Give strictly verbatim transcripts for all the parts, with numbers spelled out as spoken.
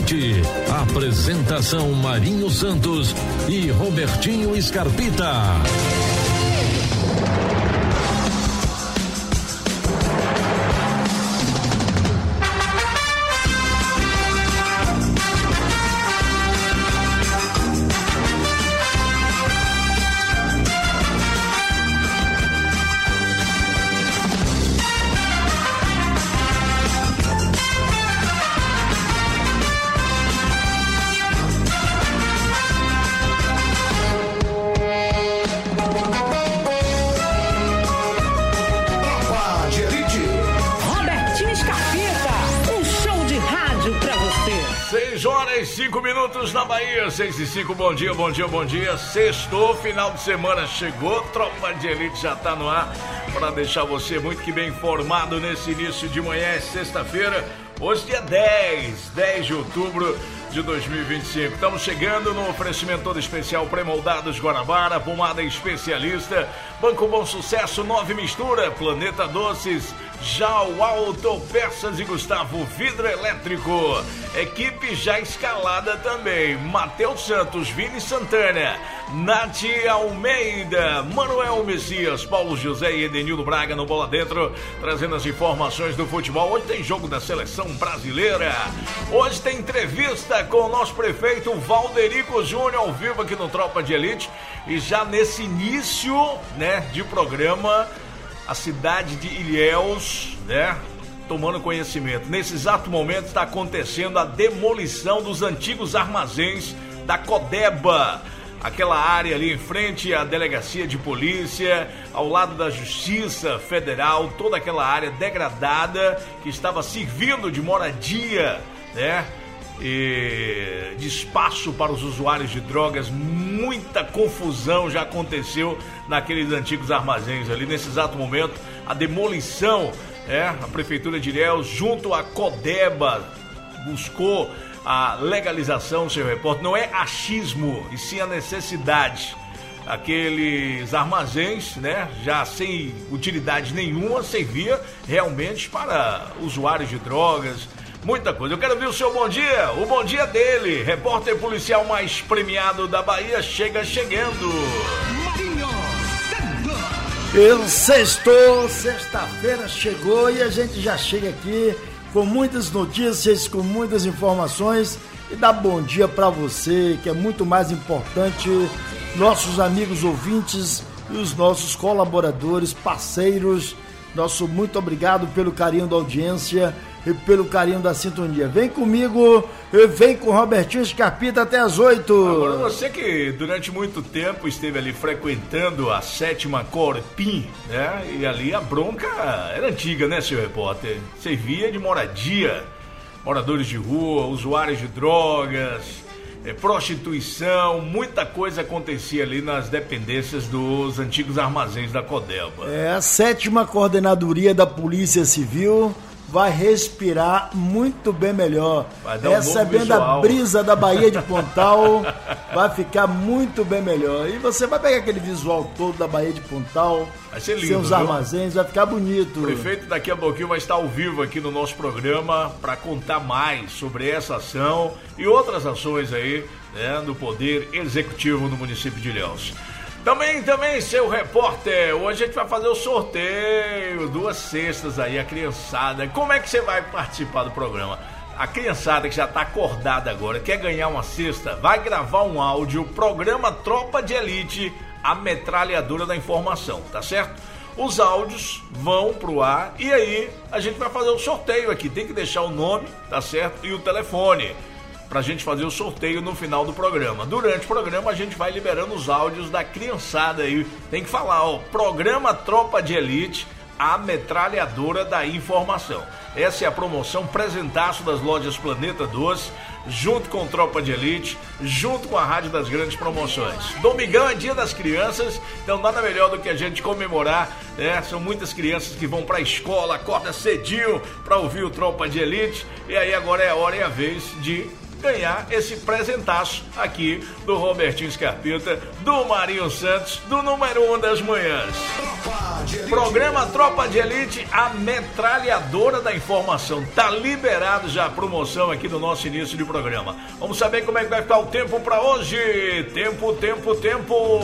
Elite. Apresentação Marinho Santos e Robertinho Scarpita. Cinco minutos na Bahia, seis e cinco, bom dia, bom dia, bom dia. Sextou, final de semana chegou, Tropa de Elite já tá no ar para deixar você muito que bem informado nesse início de manhã, é sexta-feira, hoje dia dez, dez de outubro de dois mil e vinte e cinco. Estamos chegando no oferecimento todo especial Pré-Moldados Guanabara, pomada especialista, Banco Bom Sucesso, Nove Mistura, Planeta Doces, Jau Autopeças e Gustavo Vidro Elétrico. Equipe já escalada também, Matheus Santos, Vini Santana, Nath Almeida, Manuel Messias, Paulo José e Edenildo Braga no Bola Dentro, trazendo as informações do futebol. Hoje tem jogo da Seleção Brasileira, hoje tem entrevista com o nosso prefeito Valderico Júnior ao vivo aqui no Tropa de Elite. E já nesse início, né, de programa, a cidade de Ilhéus, né, tomando conhecimento. Nesse exato momento está acontecendo a demolição dos antigos armazéns da Codeba, aquela área ali em frente à delegacia de polícia, ao lado da Justiça Federal, toda aquela área degradada que estava servindo de moradia, né, e de espaço para os usuários de drogas. Muita confusão já aconteceu naqueles antigos armazéns ali. Nesse exato momento, a demolição, é, a Prefeitura de Ilhéus, junto à Codeba, buscou a legalização, seu repórter. Não é achismo, e sim a necessidade. Aqueles armazéns, né, já sem utilidade nenhuma, servia realmente para usuários de drogas, muita coisa. Eu quero ver o seu bom dia, o bom dia dele, repórter policial mais premiado da Bahia, chega chegando. Marinho Santos. Eu sextou, sexta-feira chegou e a gente já chega aqui com muitas notícias, com muitas informações e dá bom dia para você, que é muito mais importante, nossos amigos ouvintes e os nossos colaboradores, parceiros. Nosso muito obrigado pelo carinho da audiência e pelo carinho da sintonia. Vem comigo, vem com o Robertinho Scarpita até as oito. Agora você que durante muito tempo esteve ali frequentando a sétima Corpim, né? E ali a bronca era antiga, né, seu repórter? Servia de moradia, moradores de rua, usuários de drogas, é, prostituição, muita coisa acontecia ali nas dependências dos antigos armazéns da Codeba. É, a sétima Coordenadoria da Polícia Civil vai respirar muito bem melhor. Um recebendo a brisa da Baía de Pontal, vai ficar muito bem melhor. E você vai pegar aquele visual todo da Baía de Pontal, vai ser lindo, seus armazéns, vai ficar bonito. O prefeito daqui a pouquinho vai estar ao vivo aqui no nosso programa para contar mais sobre essa ação e outras ações aí, né, do Poder Executivo no município de Ilhéus. Também, também, seu repórter, hoje a gente vai fazer o sorteio, duas cestas aí, a criançada. Como é que você vai participar do programa? A criançada que já está acordada agora, quer ganhar uma cesta, vai gravar um áudio, programa Tropa de Elite, a metralhadora da informação, tá certo? Os áudios vão pro ar e aí a gente vai fazer o sorteio aqui, tem que deixar o nome, tá certo? E o telefone, pra gente fazer o sorteio no final do programa. Durante o programa a gente vai liberando os áudios da criançada aí. Tem que falar, ó, programa Tropa de Elite, a metralhadora da informação. Essa é a promoção presentaço das lojas Planeta Doce, junto com Tropa de Elite, junto com a Rádio das Grandes Promoções. Domingão é dia das crianças, então nada melhor do que a gente comemorar, né? São muitas crianças que vão pra escola, acorda cedinho pra ouvir o Tropa de Elite, e aí agora é a hora e a vez de ganhar esse presentaço aqui do Robertinho Scarpita, do Marinho Santos, do número um das manhãs. Programa Tropa de Elite, a metralhadora da informação. Tá liberado já a promoção aqui no nosso início de programa. Vamos saber como é que vai ficar o tempo para hoje. Tempo, tempo, tempo.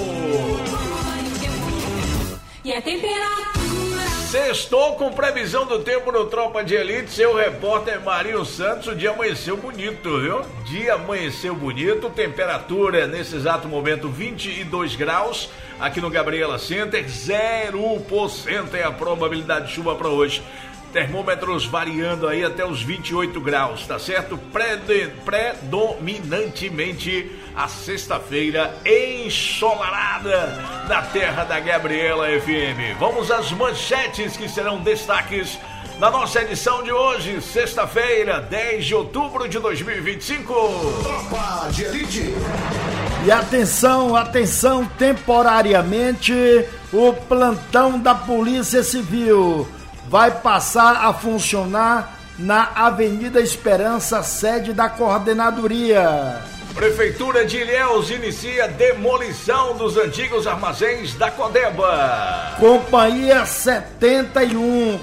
E a temperatura? Sextou com previsão do tempo no Tropa de Elite. Seu repórter Marinho Santos. O dia amanheceu bonito, viu? Dia amanheceu bonito. Temperatura nesse exato momento vinte e dois graus. Aqui no Gabriela Center, zero por cento é a probabilidade de chuva para hoje. Termômetros variando aí até os vinte e oito graus, tá certo? Prede, predominantemente a sexta-feira ensolarada na terra da Gabriela F M. Vamos às manchetes que serão destaques na nossa edição de hoje, sexta-feira, dez de outubro de dois mil e vinte e cinco. Tropa de Elite. E atenção, atenção, temporariamente, o plantão da Polícia Civil vai passar a funcionar na Avenida Esperança, sede da Coordenadoria. Prefeitura de Ilhéus inicia demolição dos antigos armazéns da Codeba. Companhia setenta e um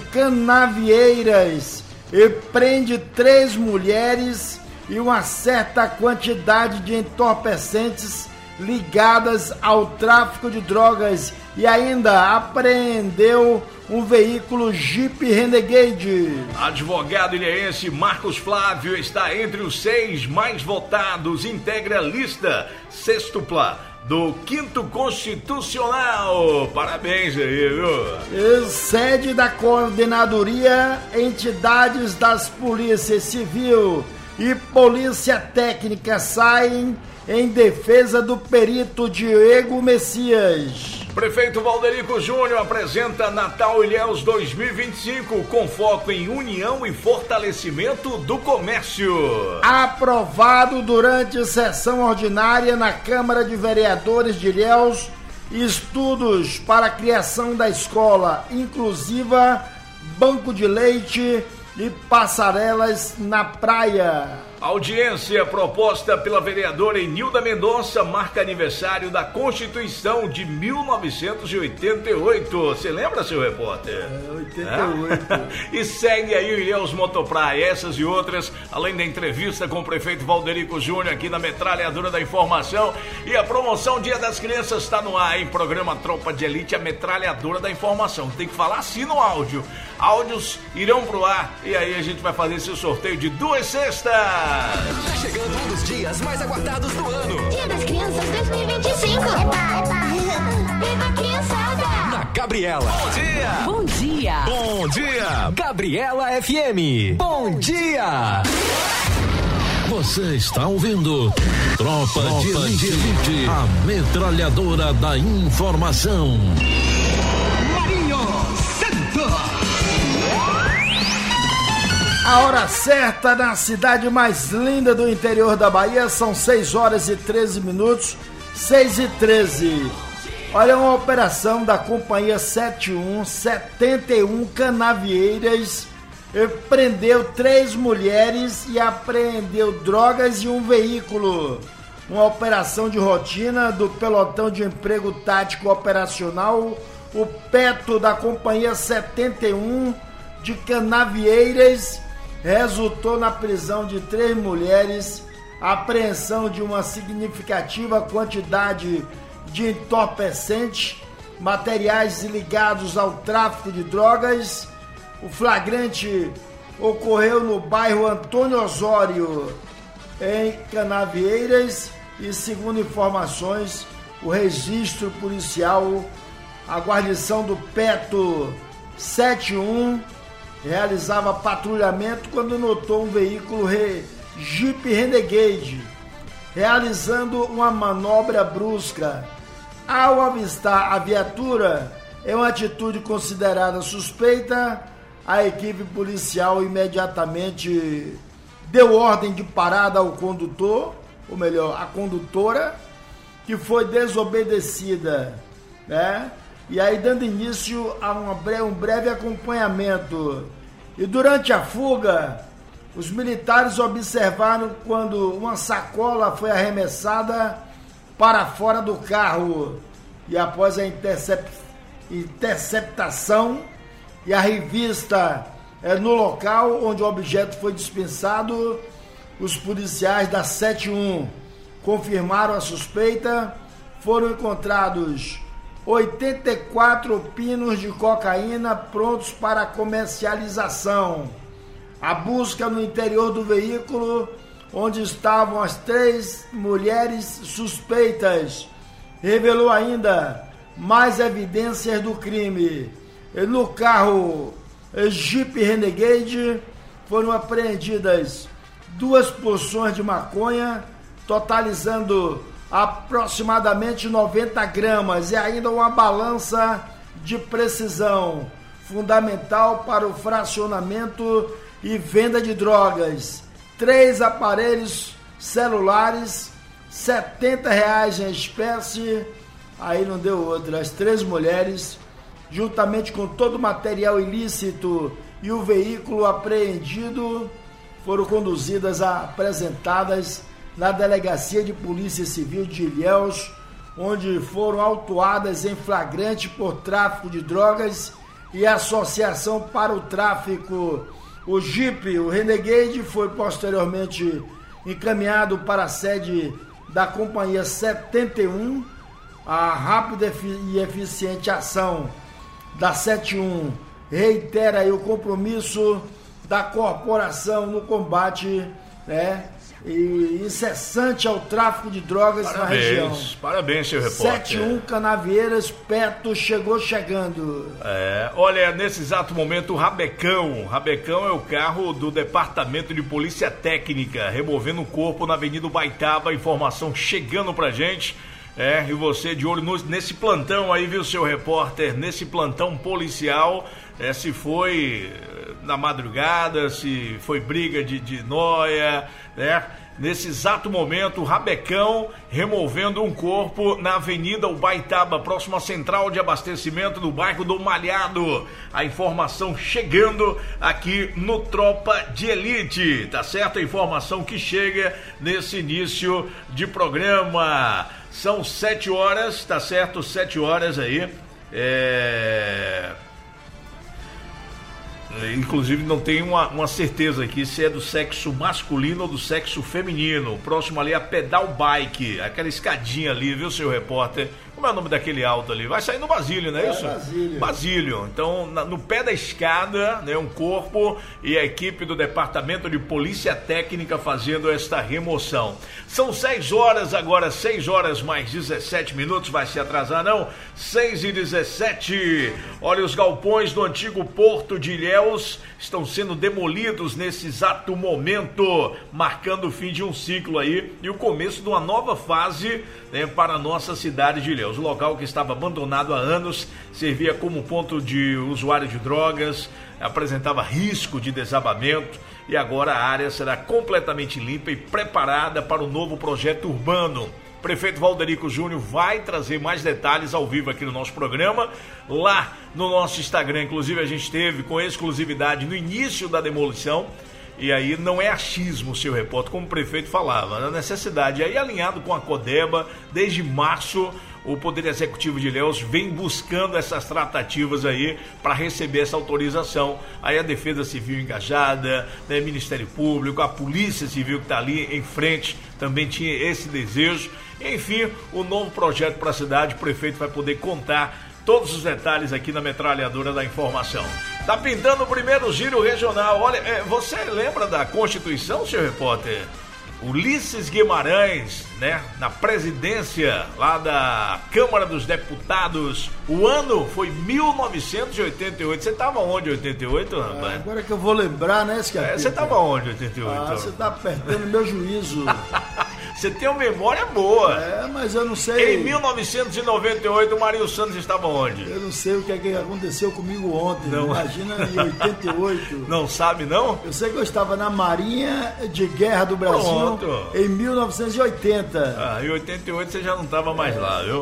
Canavieiras e prende três mulheres e uma certa quantidade de entorpecentes ligadas ao tráfico de drogas e ainda apreendeu um veículo Jeep Renegade. Advogado ilhéense Marcos Flávio está entre os seis mais votados, integra a lista sextupla do Quinto Constitucional. Parabéns aí, viu? E sede da Coordenadoria, entidades das Polícias Civil e Polícia Técnica saem em defesa do perito Diego Messias. Prefeito Valderico Júnior apresenta Natal Ilhéus dois mil e vinte e cinco com foco em união e fortalecimento do comércio. Aprovado durante sessão ordinária na Câmara de Vereadores de Ilhéus, estudos para a criação da escola inclusiva, banco de leite e passarelas na praia. Audiência proposta pela vereadora Enilda Mendonça marca aniversário da Constituição de mil novecentos e oitenta e oito. Você lembra, seu repórter? É, oitenta e oito. É? E segue aí o Ilhéus Motopraia, essas e outras, além da entrevista com o prefeito Valderico Júnior aqui na Metralhadora da Informação. E a promoção Dia das Crianças está no ar, hein? Programa Tropa de Elite, a Metralhadora da Informação. Tem que falar assim no áudio. Áudios irão pro ar e aí a gente vai fazer esse sorteio de duas cestas. Tá chegando um dos dias mais aguardados do ano. Dia das Crianças dois mil e vinte e cinco. Eba, eba. Viva criançada. Na Gabriela. Bom dia. Bom dia. Bom dia. Gabriela F M. Bom dia. Você está ouvindo Tropa, Tropa de Elite, Elite, a metralhadora da informação. Marinho Santos. A hora certa na cidade mais linda do interior da Bahia são seis horas e treze minutos, seis e treze. Olha, uma operação da Companhia setenta e um, setenta e um Canavieiras, prendeu três mulheres e apreendeu drogas e um veículo. Uma operação de rotina do Pelotão de Emprego Tático Operacional, o PETO da Companhia setenta e um de Canavieiras, resultou na prisão de três mulheres, apreensão de uma significativa quantidade de entorpecentes, materiais ligados ao tráfico de drogas. O flagrante ocorreu no bairro Antônio Osório, em Canavieiras, e segundo informações, o registro policial, a guarnição do PETO setenta e um realizava patrulhamento quando notou um veículo re, Jeep Renegade realizando uma manobra brusca. Ao avistar a viatura, em uma atitude considerada suspeita, a equipe policial imediatamente deu ordem de parada ao condutor, ou melhor, a condutora, que foi desobedecida, né? E aí dando início a uma breve, um breve acompanhamento. E durante a fuga, os militares observaram quando uma sacola foi arremessada para fora do carro. E após a intercep- interceptação e a revista é, no local onde o objeto foi dispensado. Os policiais da sete um confirmaram a suspeita. Foram encontrados oitenta e quatro pinos de cocaína prontos para comercialização. A busca no interior do veículo, onde estavam as três mulheres suspeitas, revelou ainda mais evidências do crime. No carro Jeep Renegade foram apreendidas duas porções de maconha, totalizando aproximadamente noventa gramas, e ainda uma balança de precisão, fundamental para o fracionamento e venda de drogas. Três aparelhos celulares, setenta reais em espécie. Aí não deu outra. As três mulheres, juntamente com todo o material ilícito e o veículo apreendido, foram conduzidas, a, apresentadas na Delegacia de Polícia Civil de Ilhéus, onde foram autuadas em flagrante por tráfico de drogas e associação para o tráfico. O Jeep, o Renegade, foi posteriormente encaminhado para a sede da Companhia setenta e um. A rápida e eficiente ação da sete um reitera aí o compromisso da corporação no combate, né, e incessante ao tráfico de drogas. Parabéns, na região. Parabéns, seu repórter. sete um Canavieiras, perto, chegou chegando. É, olha, nesse exato momento, o Rabecão. Rabecão é o carro do Departamento de Polícia Técnica, removendo o corpo na Avenida Baitaba. Informação chegando pra gente. É, e você de olho no, nesse plantão aí, viu, seu repórter? Nesse plantão policial, é, se foi na madrugada, se foi briga de, de noia, né? Nesse exato momento, o Rabecão removendo um corpo na Avenida Ubaitaba, próximo à central de abastecimento do bairro do Malhado. A informação chegando aqui no Tropa de Elite, tá certo? A informação que chega nesse início de programa. São sete horas, tá certo? Sete horas aí. É... Inclusive não tem uma, uma certeza aqui se é do sexo masculino ou do sexo feminino. Próximo ali é a Pedal Bike, aquela escadinha ali, viu, seu repórter? Como é o nome daquele alto ali? Vai sair no Basílio, não é, é isso? Basílio. Basílio. Então, na, no pé da escada, né, um corpo e a equipe do Departamento de Polícia Técnica fazendo esta remoção. São seis horas agora, seis horas mais dezessete minutos, vai se atrasar não? seis e dezessete. Olha, os galpões do antigo Porto de Ilhéus estão sendo demolidos nesse exato momento, marcando o fim de um ciclo aí e o começo de uma nova fase, né, para a nossa cidade de Ilhéus. O local que estava abandonado há anos servia como ponto de usuário de drogas, apresentava risco de desabamento e agora a área será completamente limpa e preparada para o novo projeto urbano. O prefeito Valderico Júnior vai trazer mais detalhes ao vivo aqui no nosso programa, lá no nosso Instagram. Inclusive a gente teve com exclusividade no início da demolição. E aí não é achismo, seu repórter, como o prefeito falava, na necessidade. E aí, alinhado com a Codeba, desde março, o Poder Executivo de Ilhéus vem buscando essas tratativas aí para receber essa autorização. Aí a Defesa Civil engajada, né, Ministério Público, a Polícia Civil que está ali em frente também tinha esse desejo. Enfim, o novo projeto para a cidade, o prefeito vai poder contar todos os detalhes aqui na Metralhadora da Informação. Tá pintando o primeiro giro regional. Olha, é, você lembra da Constituição, seu repórter? Ulisses Guimarães, né? Na presidência lá da Câmara dos Deputados. O ano foi mil novecentos e oitenta e oito. Você tava onde em oitenta e oito, rapaz? É, agora que eu vou lembrar, né, Escapeta? É, você tava onde em oitenta e oito? Ah, você tá apertando meu juízo. Você tem uma memória boa. É, mas eu não sei. Em mil novecentos e noventa e oito, o Marinho Santos estava onde? Eu não sei o que, é que aconteceu comigo ontem. Não. Imagina em oitenta e oito. Não sabe, não? Eu sei que eu estava na Marinha de Guerra do Brasil. Pronto. Em mil novecentos e oitenta. Ah, em oitenta e oito você já não estava mais é. lá, viu?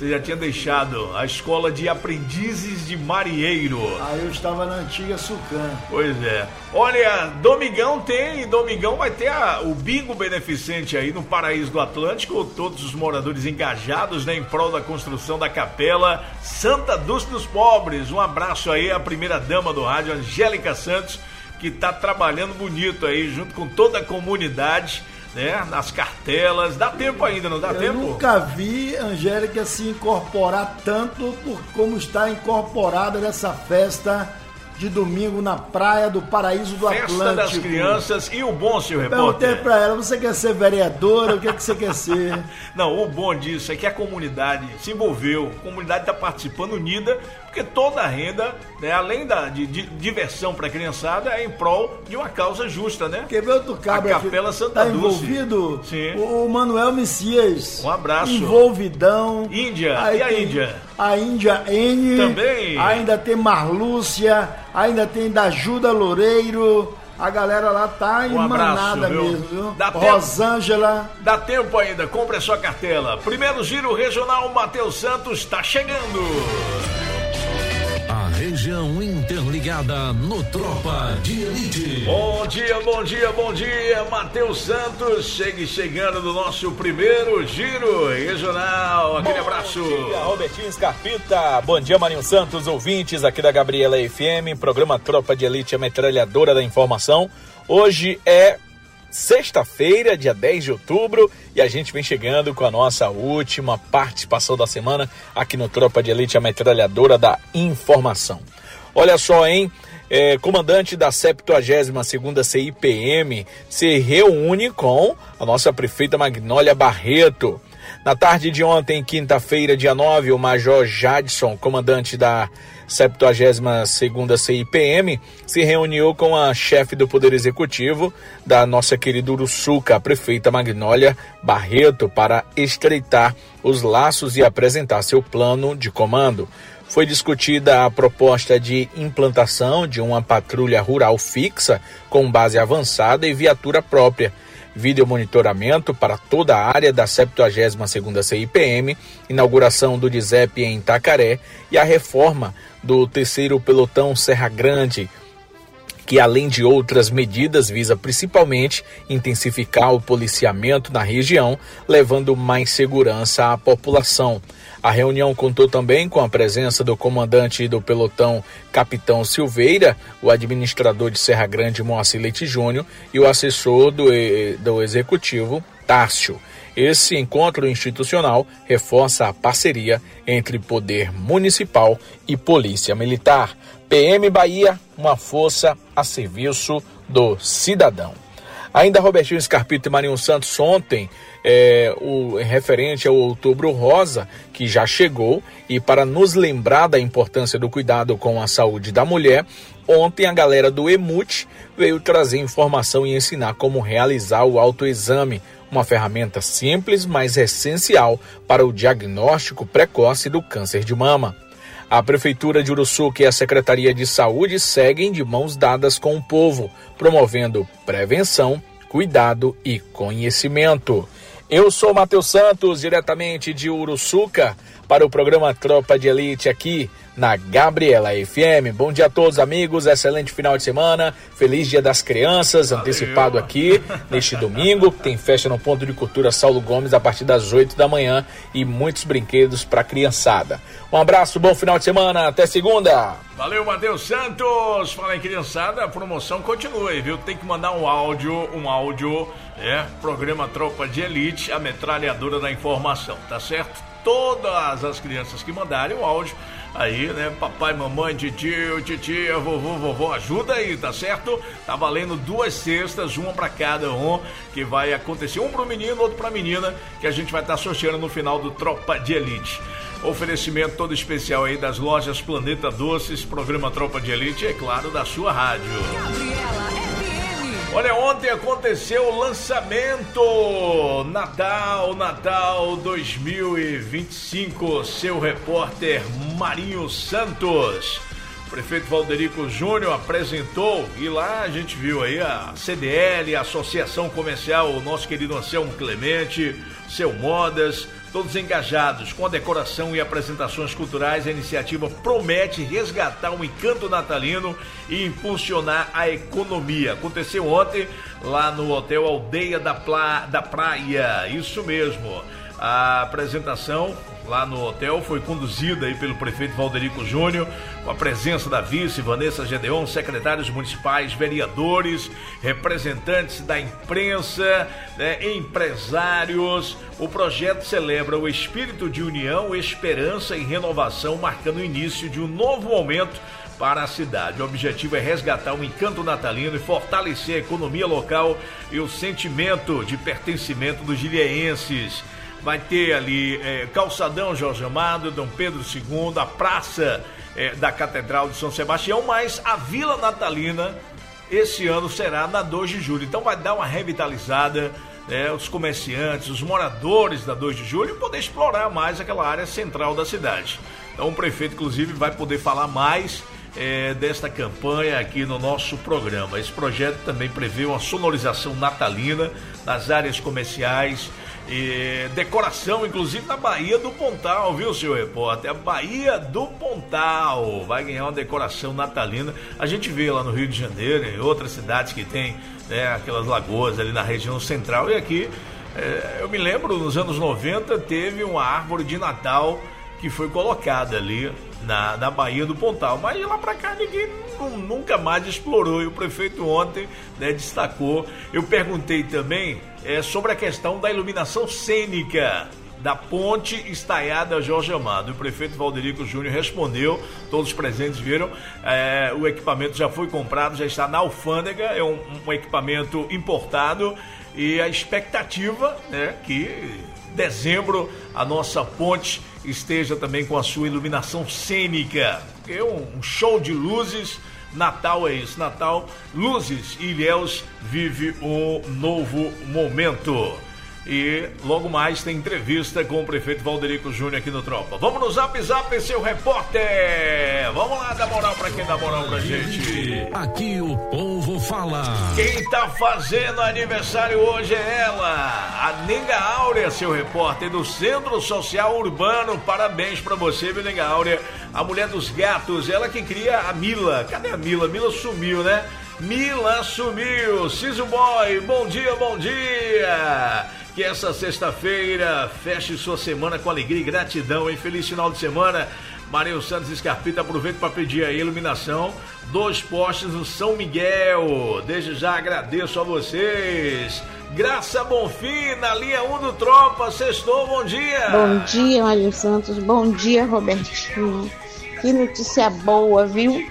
você já tinha deixado a escola de aprendizes de marinheiro. Aí eu estava na antiga Sucan. Pois é. Olha, Domingão tem, Domingão vai ter a, o bingo beneficente aí no Paraíso do Atlântico, todos os moradores engajados, né, em prol da construção da capela Santa Dulce dos Pobres. Um abraço aí à primeira dama do rádio, Angélica Santos, que tá trabalhando bonito aí, junto com toda a comunidade, né, nas cartelas. Dá tempo ainda, não dá eu tempo? Eu nunca vi Angélica se incorporar tanto por como está incorporada nessa festa de domingo na praia do Paraíso do Festa Atlântico. Das crianças e o bom, seu repórter. Perguntei pra ela, você quer ser vereadora? O que, é que você quer ser? Não, o bom disso é que a comunidade se envolveu, a comunidade está participando unida, porque toda a renda, né, além da, de, de diversão para a criançada, é em prol de uma causa justa, né? Quer ver outro cabra? A Capela Santa tá Dulce. envolvido? Sim. O, o Manuel Messias. Um abraço. Envolvidão. Índia. Aí e a tem Índia? A Índia N. Também. Ainda tem Marlúcia. Ainda tem Dajuda Loureiro. A galera lá tá Um emanada abraço, viu? mesmo, viu? Dá Rosângela. Tempo, dá tempo ainda, compre a sua cartela. Primeiro giro regional, Matheus Santos está chegando. A região interligada no Tropa de Elite. Bom dia, bom dia, bom dia, Matheus Santos, chegue chegando do nosso primeiro giro regional. Aquele bom abraço. Bom dia, Robertinho Scarpita. Bom dia, Marinho Santos, ouvintes aqui da Gabriela F M, programa Tropa de Elite, a metralhadora da informação. Hoje é sexta-feira, dia dez de outubro, e a gente vem chegando com a nossa última participação da semana aqui no Tropa de Elite, a metralhadora da informação. Olha só, hein? É, comandante da septuagésima segunda C I P M se reúne com a nossa prefeita Magnólia Barreto. Na tarde de ontem, quinta-feira, dia nove, o Major Jadson, comandante da septuagésima segunda C I P M, se reuniu com a chefe do Poder Executivo da nossa querida Uruçuca, a prefeita Magnólia Barreto, para estreitar os laços e apresentar seu plano de comando. Foi discutida a proposta de implantação de uma patrulha rural fixa com base avançada e viatura própria, videomonitoramento para toda a área da septuagésima segunda C I P M, inauguração do D I S E P em Itacaré e a reforma do terceiro pelotão Serra Grande, que além de outras medidas visa principalmente intensificar o policiamento na região, levando mais segurança à população. A reunião contou também com a presença do comandante do pelotão, Capitão Silveira, o administrador de Serra Grande, Moacir Leite Júnior, e o assessor do, do executivo, Tárcio. Esse encontro institucional reforça a parceria entre poder municipal e polícia militar. P M Bahia, uma força a serviço do cidadão. Ainda Robertinho Scarpita e Marinho Santos ontem, é, o referente ao Outubro Rosa, que já chegou, e para nos lembrar da importância do cuidado com a saúde da mulher, ontem a galera do EMUT veio trazer informação e ensinar como realizar o autoexame, uma ferramenta simples, mas essencial para o diagnóstico precoce do câncer de mama. A Prefeitura de Uruçuca e a Secretaria de Saúde seguem de mãos dadas com o povo, promovendo prevenção, cuidado e conhecimento. Eu sou Matheus Santos, diretamente de Uruçuca, para o programa Tropa de Elite aqui na Gabriela F M. Bom dia a todos, amigos, excelente final de semana, feliz Dia das Crianças, Valeu. Antecipado aqui neste domingo. Tem festa no Ponto de Cultura Saulo Gomes a partir das oito da manhã e muitos brinquedos para a criançada. Um abraço, bom final de semana, até segunda. Valeu, Matheus Santos. Fala aí, criançada, a promoção continua, viu? Tem que mandar um áudio, um áudio, é, programa Tropa de Elite, a metralhadora da informação, tá certo? Todas as crianças que mandarem o áudio aí, né? Papai, mamãe, tio, titia, vovô, vovó, ajuda aí, tá certo? Tá valendo duas cestas, uma pra cada um, que vai acontecer, um pro menino, outro pra menina, que a gente vai estar tá sorteando no final do Tropa de Elite. Oferecimento todo especial aí das lojas Planeta Doces, programa Tropa de Elite e, é claro, da sua rádio. Gabriela F M. Olha, ontem aconteceu o lançamento Natal, Natal dois mil e vinte e cinco, seu repórter Marinho Santos prefeito Valderico Júnior apresentou, e lá a gente viu aí a C D L, a Associação Comercial, o nosso querido Anselmo Clemente, Seu Modas, todos engajados com a decoração e apresentações culturais. A iniciativa promete resgatar o encanto natalino e impulsionar a economia. Aconteceu ontem lá no Hotel Aldeia da, Pla... da Praia, isso mesmo. A apresentação lá no hotel foi conduzida aí pelo prefeito Valderico Júnior, com a presença da vice Vanessa Gedeon, secretários municipais, vereadores, representantes da imprensa, né, empresários. O projeto celebra o espírito de união, esperança e renovação, marcando o início de um novo momento para a cidade. O objetivo é resgatar o encanto natalino e fortalecer a economia local e o sentimento de pertencimento dos ilhéenses. Vai ter ali é, Calçadão Jorge Amado, Dom Pedro segundo, a Praça é, da Catedral de São Sebastião, mas a Vila Natalina esse ano será na dois de julho. Então vai dar uma revitalizada, né, os comerciantes, os moradores da dois de julho, poder explorar mais aquela área central da cidade. Então o prefeito, inclusive, vai poder falar mais é, desta campanha aqui no nosso programa. Esse projeto também prevê uma sonorização natalina nas áreas comerciais, e decoração, inclusive, na Baía do Pontal, viu, senhor repórter? A Baía do Pontal vai ganhar uma decoração natalina. A gente vê lá no Rio de Janeiro, em outras cidades que tem, né, aquelas lagoas ali na região central. E aqui, é, eu me lembro, nos anos noventa, teve uma árvore de Natal que foi colocada ali na, na Baía do Pontal. Mas de lá pra cá ninguém nunca mais explorou. E o prefeito ontem, né, destacou. Eu perguntei também é, sobre a questão da iluminação cênica da ponte estaiada Jorge Amado. O prefeito Valderico Júnior respondeu, todos os presentes viram, é, o equipamento já foi comprado, já está na alfândega, é um, um equipamento importado, e a expectativa, né, que dezembro a nossa ponte esteja também com a sua iluminação cênica, porque é um, um show de luzes. Natal é isso, Natal, luzes, e Ilhéus vive um novo momento. E logo mais tem entrevista com o prefeito Valderico Júnior aqui no Tropa. Vamos no Zap Zap, seu repórter. Vamos lá, dar moral pra quem dá moral pra gente. Aqui o povo fala. Quem tá fazendo aniversário hoje é ela, a Nenga Áurea, seu repórter do Centro Social Urbano. Parabéns pra você, viu, Nenga Áurea? A mulher dos gatos, ela que cria a Mila. Cadê a Mila? Mila sumiu, né? Mila sumiu. Ciso Boy, bom dia, bom dia. Que essa sexta-feira feche sua semana com alegria e gratidão, hein? Feliz final de semana. Marinho Santos Escarpita, aproveito para pedir a iluminação dos postes do São Miguel. Desde já agradeço a vocês. Graça Bonfim, na linha um do Tropa. Sextou, bom dia. Bom dia, Marinho Santos. Bom dia, Robertinho. Que notícia boa, viu?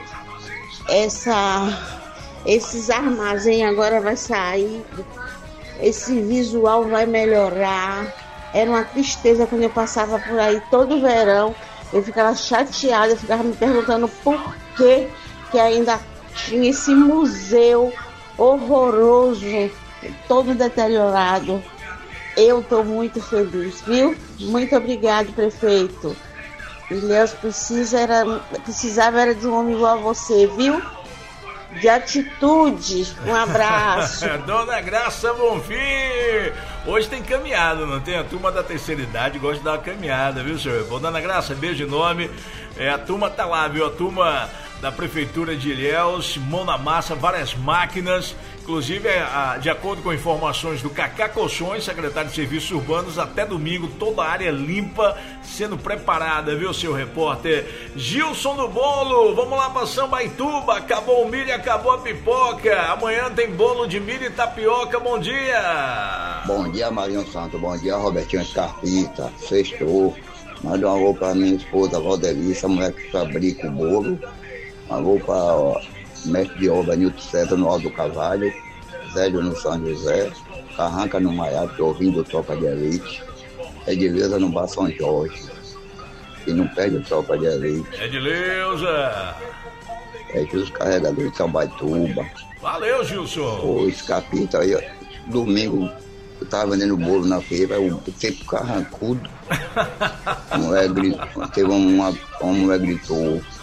Essa, esses armazéns agora vai sair. Esse visual vai melhorar. Era uma tristeza quando eu passava por aí todo verão. Eu ficava chateada, eu ficava me perguntando por que que ainda tinha esse museu horroroso, todo deteriorado. Eu estou muito feliz, viu? Muito obrigado, prefeito. Ilhéus precisa era, precisava era de um homem igual a você, viu? De atitude. Um abraço. Dona Graça Bonfim, hoje tem caminhada, não tem? A turma da terceira idade gosta de dar uma caminhada, viu, senhor? Bom, Dona Graça, beijo enorme. É, a turma tá lá, viu? A turma da Prefeitura de Ilhéus, mão na massa, várias máquinas. Inclusive, a, de acordo com informações do Cacá Colchões, secretário de Serviços Urbanos, até domingo toda a área limpa sendo preparada, viu, seu repórter? Gilson do Bolo, vamos lá para Sambaituba, acabou o milho e acabou a pipoca. Amanhã tem bolo de milho e tapioca, bom dia. Bom dia, Marinho Santos, bom dia, Robertinho Escarpita, sextou. Manda um alô para minha esposa, Valdelice, a mulher que fabrica o bolo. Um alô para mestre de obra Nilton César no Alto do Cavalho, Zélio no São José, Carranca no Maiato, ouvindo Tropa de Elite, Edileuza no Bar São Jorge, e não perde o Tropa de Elite. Edileuza! É os carregadores de Sambaituba. Valeu, Gilson! O Escapita aí, domingo, eu tava vendendo bolo na feira, o tempo carrancudo. A mulher gritou, teve uma, uma mulher gritou: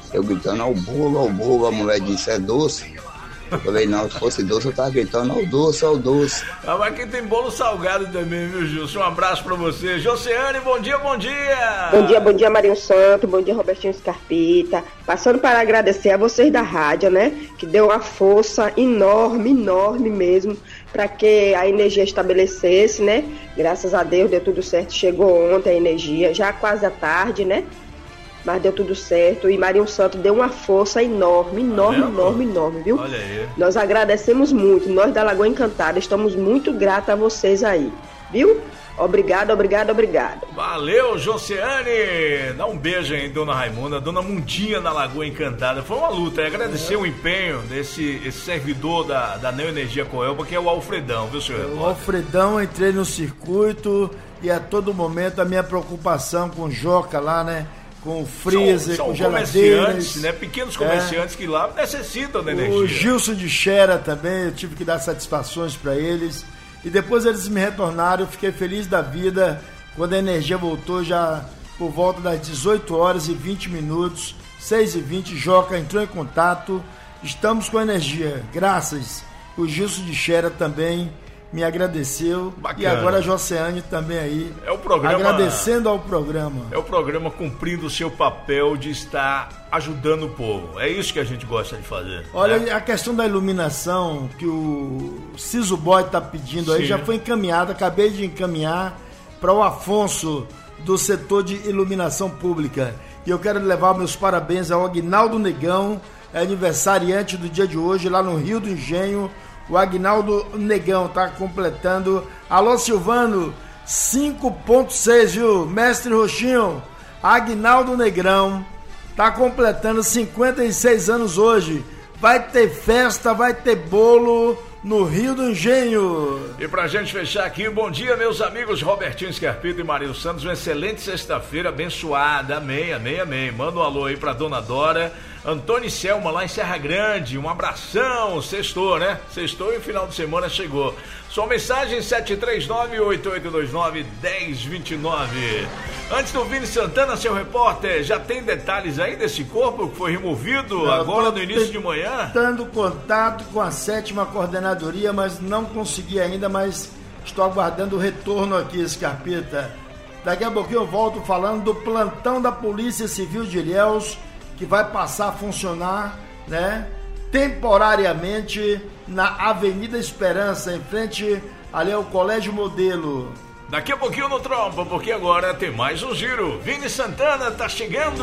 Eu gritando ao bolo, ao bolo, a mulher disse, é doce. Eu falei, não, se fosse doce eu tava gritando, ao doce, ao doce. Ah, mas aqui tem bolo salgado também, viu, Gilson? Um abraço pra você. Josiane, bom dia, bom dia! Bom dia, bom dia, Marinho Santo, bom dia, Robertinho Scarpita. Passando para agradecer a vocês da rádio, né, que deu uma força enorme, enorme mesmo, para que a energia estabelecesse, né? Graças a Deus deu tudo certo, chegou ontem a energia, já quase à tarde, né? Mas deu tudo certo e Marinho Santo deu uma força enorme, enorme, enorme, enorme, viu? Olha aí. Nós agradecemos muito, nós da Lagoa Encantada estamos muito gratos a vocês aí, viu? Obrigado, obrigado, obrigado. Valeu, Josiane! Dá um beijo aí, dona Raimunda, dona Mundinha da Lagoa Encantada. Foi uma luta, é agradecer é. o empenho desse esse servidor da, da Neoenergia Coelba, que é o Alfredão, viu, senhor? O Alfredão, entrei no circuito e a todo momento a minha preocupação com o Joca lá, né? Com freezer, são, são com geladeiras, né? Pequenos comerciantes é. que lá necessitam da energia. O Gilson de Xera também, eu tive que dar satisfações para eles. E depois eles me retornaram, eu fiquei feliz da vida quando a energia voltou já por volta das dezoito horas e vinte minutos, seis e vinte, Joca entrou em contato, estamos com energia, graças. O Gilson de Xera também me agradeceu. Bacana. E agora a Josiane também aí. É o programa. Agradecendo ao programa. É o programa cumprindo o seu papel de estar ajudando o povo. É isso que a gente gosta de fazer. Olha, né? A questão da iluminação que o Ciso Boy está pedindo aí, Sim. já foi encaminhada, acabei de encaminhar para o Afonso do setor de iluminação pública. E eu quero levar meus parabéns ao Aguinaldo Negão, é aniversariante do dia de hoje, lá no Rio do Engenho. O Aguinaldo Negão tá completando. Alô, Silvano, cinco ponto seis, viu? Mestre Roxinho, Aguinaldo Negrão tá completando cinquenta e seis anos hoje. Vai ter festa, vai ter bolo no Rio do Engenho. E pra gente fechar aqui, bom dia, meus amigos Robertinho Scarpito e Marinho Santos. Uma excelente sexta-feira abençoada. Amém, amém, amém. Manda um alô aí pra Dona Dora. Antônio e Selma lá em Serra Grande, um abração, sextou, né? Sextou e o final de semana chegou. Sua mensagem sete três nove, oito oito dois nove, um zero dois nove. Antes do Vini Santana, seu repórter, já tem detalhes aí desse corpo que foi removido não, agora no início de manhã? Tentando contato com a sétima coordenadoria, mas não consegui ainda, mas estou aguardando o retorno aqui, Scarpita. Daqui a pouquinho eu volto falando do plantão da Polícia Civil de Ilhéus, que vai passar a funcionar, né, temporariamente na Avenida Esperança, em frente ali ao Colégio Modelo. Daqui a pouquinho no Trompa, porque agora tem mais um giro. Vini Santana tá chegando.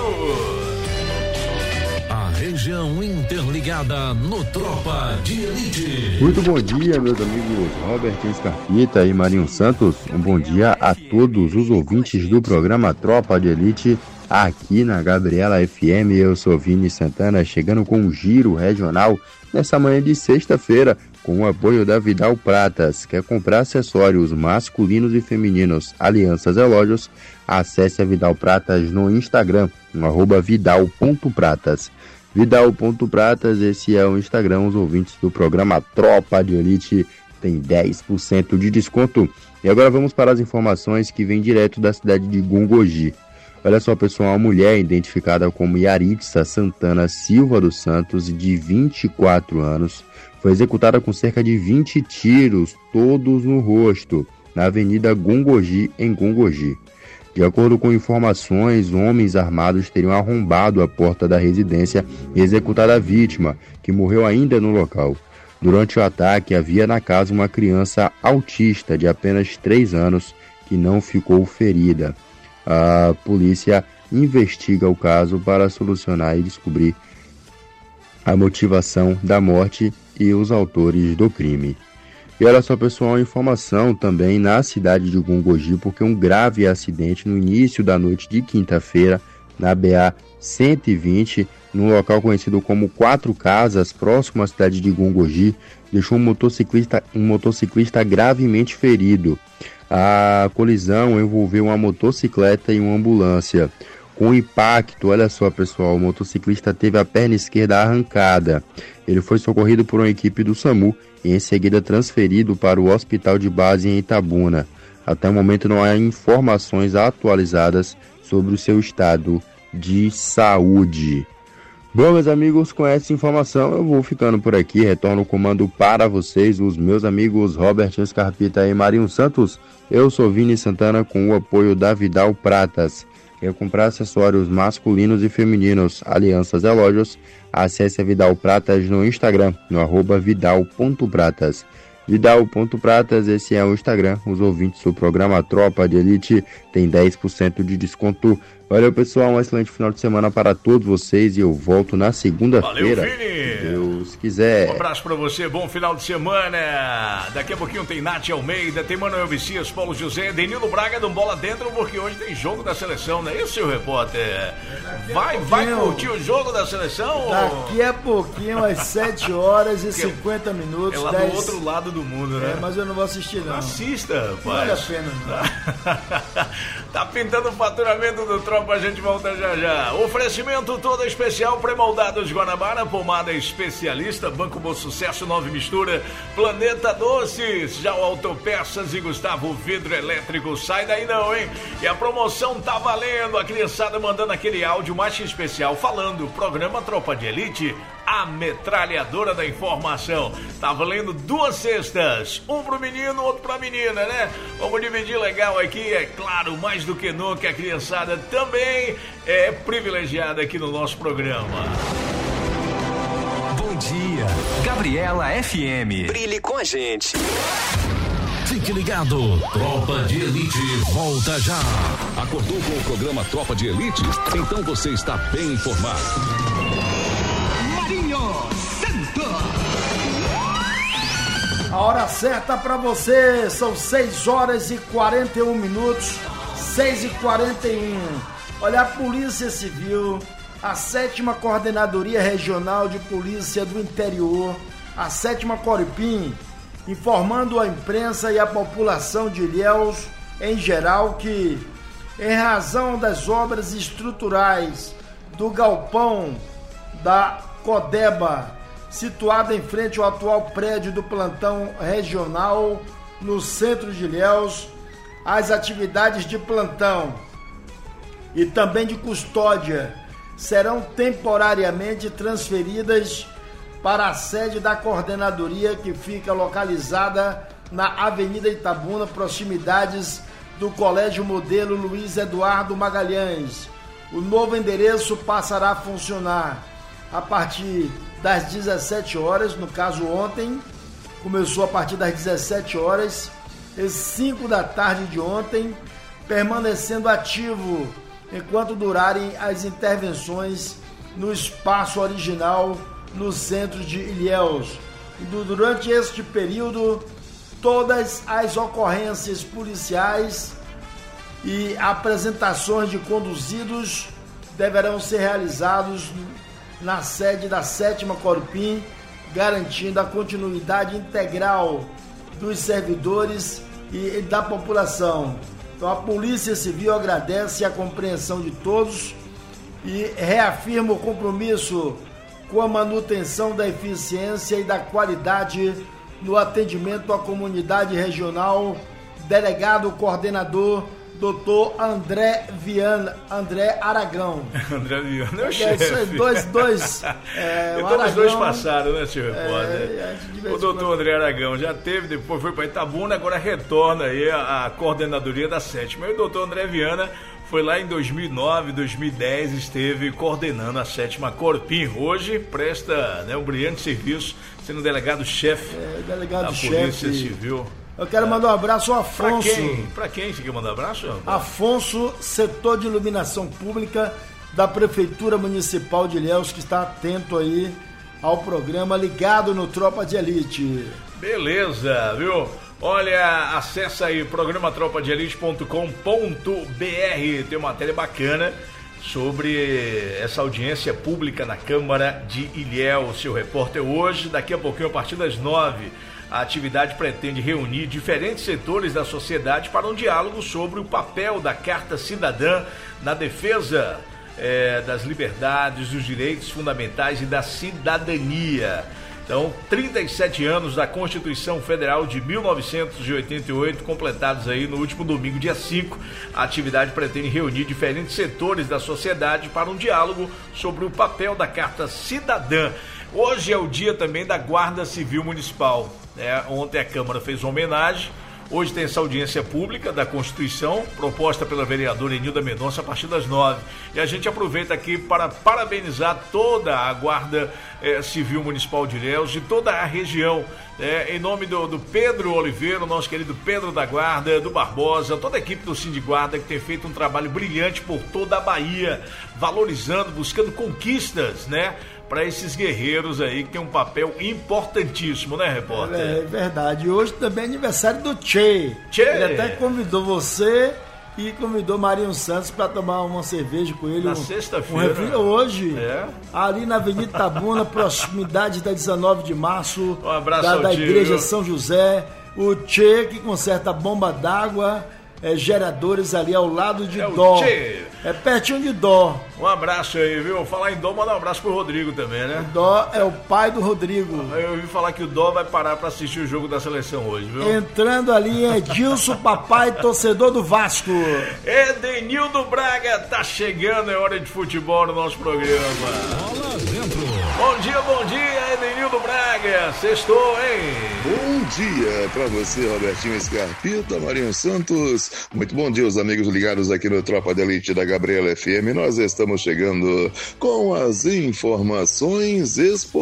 A região interligada no Tropa de Elite. Muito bom dia, meus amigos Robert Scarpita e Marinho Santos. Um bom dia a todos os ouvintes do programa Tropa de Elite. Aqui na Gabriela F M, eu sou Vini Santana, chegando com um giro regional nessa manhã de sexta-feira, com o apoio da Vidal Pratas. Quer comprar acessórios masculinos e femininos, alianças e relógios? Acesse a Vidal Pratas no Instagram, no arroba vidal ponto pratas. vidal ponto pratas, esse é o Instagram. Os ouvintes do programa Tropa de Elite têm dez por cento de desconto. E agora vamos para as informações que vêm direto da cidade de Gongogi. Olha só, pessoal, uma mulher identificada como Yaritza Santana Silva dos Santos, de vinte e quatro anos, foi executada com cerca de vinte tiros, todos no rosto, na Avenida Gongogi, em Gongogi. De acordo com informações, homens armados teriam arrombado a porta da residência e executado a vítima, que morreu ainda no local. Durante o ataque, havia na casa uma criança autista de apenas três anos que não ficou ferida. A polícia investiga o caso para solucionar e descobrir a motivação da morte e os autores do crime. E olha só, pessoal, informação também na cidade de Gongogi, porque um grave acidente no início da noite de quinta-feira, na B A cento e vinte, num local conhecido como Quatro Casas, próximo à cidade de Gongogi, deixou um motociclista, um motociclista gravemente ferido. A colisão envolveu uma motocicleta e uma ambulância. Com o impacto, olha só, pessoal, o motociclista teve a perna esquerda arrancada. Ele foi socorrido por uma equipe do SAMU e em seguida transferido para o hospital de base em Itabuna. Até o momento não há informações atualizadas sobre o seu estado de saúde. Bom, meus amigos, com essa informação eu vou ficando por aqui. Retorno o comando para vocês, os meus amigos Robert Scarpita e Marinho Santos. Eu sou Vini Santana com o apoio da Vidal Pratas. Quer comprar acessórios masculinos e femininos, alianças e lojas? Acesse a Vidal Pratas no Instagram, no arroba vidal ponto pratas. Vidal ponto pratas, esse é o Instagram. Os ouvintes do programa Tropa de Elite têm dez por cento de desconto. Valeu, pessoal, um excelente final de semana para todos vocês e eu volto na segunda-feira. Valeu, Vini! Se Deus quiser. Um abraço pra você, bom final de semana. Daqui a pouquinho tem Nath Almeida, tem Manuel Vicias, Paulo José, Denildo Braga do Bola Dentro, porque hoje tem jogo da seleção, não é isso, seu repórter? Vai, vai curtir o jogo da seleção? Daqui a pouquinho, às sete horas e cinquenta minutos. É lá dez... do outro lado do mundo, né? É, mas eu não vou assistir, não. Assista, rapaz. Não vale a pena, não. Tá pintando o faturamento do Tropa, a gente volta já já. Oferecimento todo especial, pré-moldados Guanabara, pomada especialista, Banco Bom Sucesso, Nove Mistura, Planeta Doces, já o Autopeças e Gustavo Vidro Elétrico. Sai daí não, hein? E a promoção tá valendo, a criançada mandando aquele áudio mais especial, falando, programa Tropa de Elite, a metralhadora da informação. Tá valendo duas cestas, um pro menino, outro pra menina, né? Vamos dividir legal aqui, é claro, mais do que nunca, a criançada também é privilegiada aqui no nosso programa. Bom dia, Gabriela F M. Brilhe com a gente. Fique ligado, Tropa de Elite volta já. Acordou com o programa Tropa de Elite? Então você está bem informado. Marinho Santos. A hora certa para você, são seis horas e quarenta e um minutos, seis e quarenta e um. Olha, a Polícia Civil, a sétima Coordenadoria Regional de Polícia do Interior, a sétima Coripim, informando a imprensa e a população de Ilhéus em geral que, em razão das obras estruturais do galpão da Codeba, situado em frente ao atual prédio do plantão regional no centro de Ilhéus, as atividades de plantão e também de custódia serão temporariamente transferidas para a sede da coordenadoria, que fica localizada na Avenida Itabuna, proximidades do Colégio Modelo Luiz Eduardo Magalhães. O novo endereço passará a funcionar a partir das dezessete horas, no caso ontem, começou a partir das dezessete horas, e cinco da tarde de ontem, permanecendo ativo enquanto durarem as intervenções no espaço original no centro de Ilhéus. E durante este período, todas as ocorrências policiais e apresentações de conduzidos deverão ser realizados na sede da sétima Corpim, garantindo a continuidade integral dos servidores e da população. Então a Polícia Civil agradece a compreensão de todos e reafirma o compromisso com a manutenção da eficiência e da qualidade no atendimento à comunidade regional. Delegado coordenador doutor André Viana, André Aragão. André Viana é o é, chefe. Dois, dois. É, então Aragão, os dois passaram, né, senhor repórter? É, o doutor André Aragão já teve, depois foi para Itabuna, agora retorna aí a, a coordenadoria da sétima. E o doutor André Viana foi lá em dois mil e nove, dois mil e dez, esteve coordenando a sétima Corpim. Hoje presta, né, um brilhante serviço, sendo delegado-chefe é, delegado da chefe. Polícia Civil. Eu quero mandar um abraço ao Afonso. Pra quem? Pra quem você quer mandar um abraço? Afonso, setor de iluminação pública da Prefeitura Municipal de Ilhéus, que está atento aí ao programa, ligado no Tropa de Elite. Beleza, viu? Olha, acessa aí programa tropa de elite ponto com ponto b r, tem uma matéria bacana sobre essa audiência pública na Câmara de Ilhéus. Seu repórter hoje, daqui a pouquinho, a partir das nove. A atividade pretende reunir diferentes setores da sociedade para um diálogo sobre o papel da Carta Cidadã na defesa é, das liberdades, dos direitos fundamentais e da cidadania. Então, trinta e sete anos da Constituição Federal de mil novecentos e oitenta e oito, completados aí no último domingo, dia cinco. A atividade pretende reunir diferentes setores da sociedade para um diálogo sobre o papel da Carta Cidadã. Hoje é o dia também da Guarda Civil Municipal. É, ontem a Câmara fez uma homenagem. Hoje tem essa audiência pública da Constituição, proposta pela vereadora Enilda Mendonça a partir das nove. E a gente aproveita aqui para parabenizar toda a Guarda eh, Civil Municipal de Ilhéus e toda a região. Eh, em nome do, do Pedro Oliveira, o nosso querido Pedro da Guarda, do Barbosa, toda a equipe do Sindiguarda que tem feito um trabalho brilhante por toda a Bahia, valorizando, buscando conquistas, né? Para esses guerreiros aí que tem um papel importantíssimo, né, repórter? É, é verdade. Hoje também é aniversário do Che. Che. Ele até convidou você e convidou Marinho Santos para tomar uma cerveja com ele. Na um, sexta-feira. Um hoje. É. Ali na Avenida Itabuna, proximidade da dezenove de março. Um abraço da, ao da tio. Igreja São José. O Che que conserta bomba d'água. É, geradores ali ao lado de é Dó. Che. É pertinho de Dó. Um abraço aí, viu? Falar em Dó, mandar um abraço pro Rodrigo também, né? O Dó é o pai do Rodrigo. Eu ouvi falar que o Dó vai parar pra assistir o jogo da seleção hoje, viu? Entrando ali é Edilson, papai, torcedor do Vasco. Edenildo Braga tá chegando, é hora de futebol no nosso programa. Bola dentro. Bom dia, bom dia, Edenildo Braga. Sextou, hein? Bom dia pra você, Robertinho Scarpita, Marinho Santos. Muito bom dia, os amigos ligados aqui no Tropa de Elite da Gabriela F M. Nós estamos chegando com as informações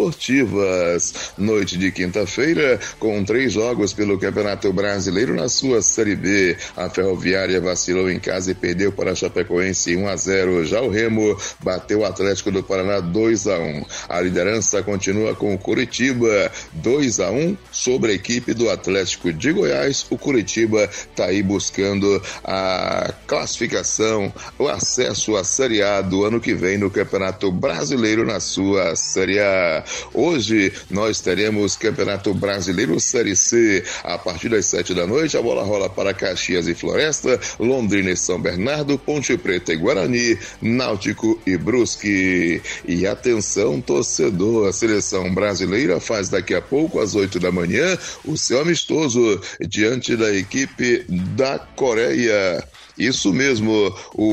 esportivas. Noite de quinta-feira, com três jogos pelo Campeonato Brasileiro na sua Série B. A Ferroviária vacilou em casa e perdeu para a Chapecoense um a zero. Já o Remo bateu o Atlético do Paraná dois a um. A liderança continua com o Curitiba dois a um sobre a equipe do Atlético de Goiás. O Curitiba está aí buscando a classificação, o acesso à Série A do ano que vem no Campeonato Brasileiro na sua Série A. Hoje nós teremos Campeonato Brasileiro Série C. A partir das sete da noite, a bola rola para Caxias e Floresta, Londrina e São Bernardo, Ponte Preta e Guarani, Náutico e Brusque. E atenção, torcedor, a seleção brasileira faz daqui a pouco, às oito da manhã, o seu amistoso diante da equipe da Coreia. Isso mesmo,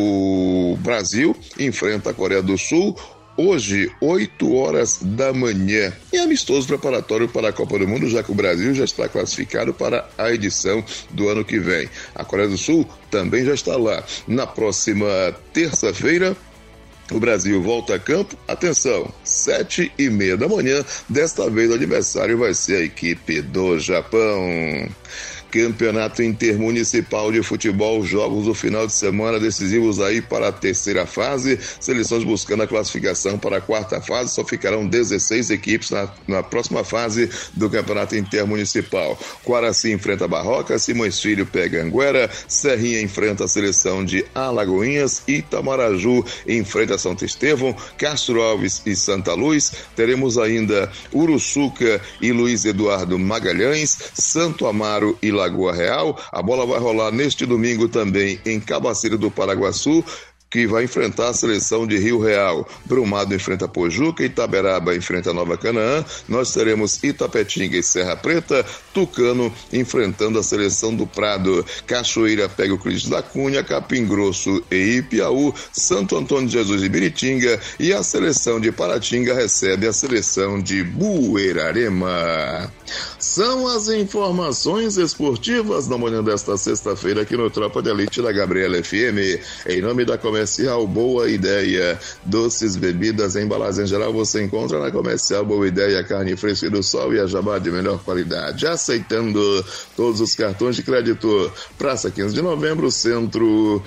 o Brasil enfrenta a Coreia do Sul hoje, oito horas da manhã. E amistoso preparatório para a Copa do Mundo, já que o Brasil já está classificado para a edição do ano que vem. A Coreia do Sul também já está lá. Na próxima terça-feira, o Brasil volta a campo, atenção, sete e meia da manhã, desta vez o adversário vai ser a equipe do Japão. Campeonato Intermunicipal de Futebol, jogos do final de semana decisivos aí para a terceira fase, seleções buscando a classificação para a quarta fase, só ficarão dezesseis equipes na, na próxima fase do Campeonato Intermunicipal. Quaraci enfrenta a Barroca, Simões Filho pega Anguera, Serrinha enfrenta a seleção de Alagoinhas, Itamaraju enfrenta Santo Estevão, Castro Alves e Santa Luz, teremos ainda Uruçuca e Luiz Eduardo Magalhães, Santo Amaro e Lagoa Real. A bola vai rolar neste domingo também em Cabaceira do Paraguaçu, que vai enfrentar a seleção de Rio Real. Brumado enfrenta Pojuca, Itaberaba enfrenta Nova Canaã, nós teremos Itapetinga e Serra Preta, Tucano enfrentando a seleção do Prado, Cachoeira pega o Cristo da Cunha, Capim Grosso e Ipiaú, Santo Antônio de Jesus e Biritinga, e a seleção de Paratinga recebe a seleção de Buerarema. São as informações esportivas na manhã desta sexta-feira aqui no Tropa de Elite da Gabriela F M. Em nome da Comercial Boa Ideia, doces, bebidas, embalagem em geral, você encontra na Comercial Boa Ideia, carne fresca do sol e a jabá de melhor qualidade. Aceitando todos os cartões de crédito. Praça quinze de novembro, Centro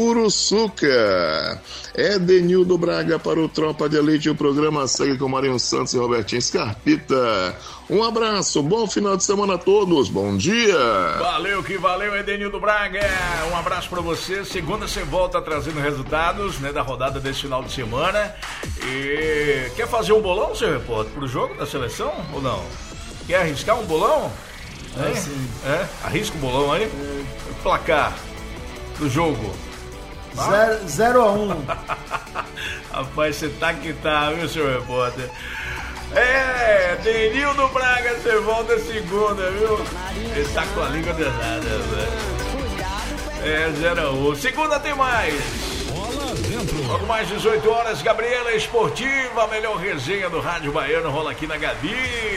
Uruçuca. Edenildo Braga para o Tropa de Elite. O programa segue com Marinho Santos e Robertinho Scarpita. Um abraço, bom final de semana a todos, bom dia. Valeu que valeu, Edenildo Braga. Um abraço pra você. Segunda você volta trazendo resultados, né, da rodada desse final de semana. E quer fazer um bolão, seu repórter, pro jogo da seleção ou não? Quer arriscar um bolão? É, sim. É? Arrisca um bolão aí? É. Placar do jogo. zero a um. Rapaz, você tá que tá, viu, senhor repórter? É, Denildo Braga, você volta segunda, viu? Ele tá com a língua pesada, velho. É, zero um. Segunda tem mais. Logo mais dezoito horas, Gabriela Esportiva, a melhor resenha do Rádio Baiano rola aqui na Gabi.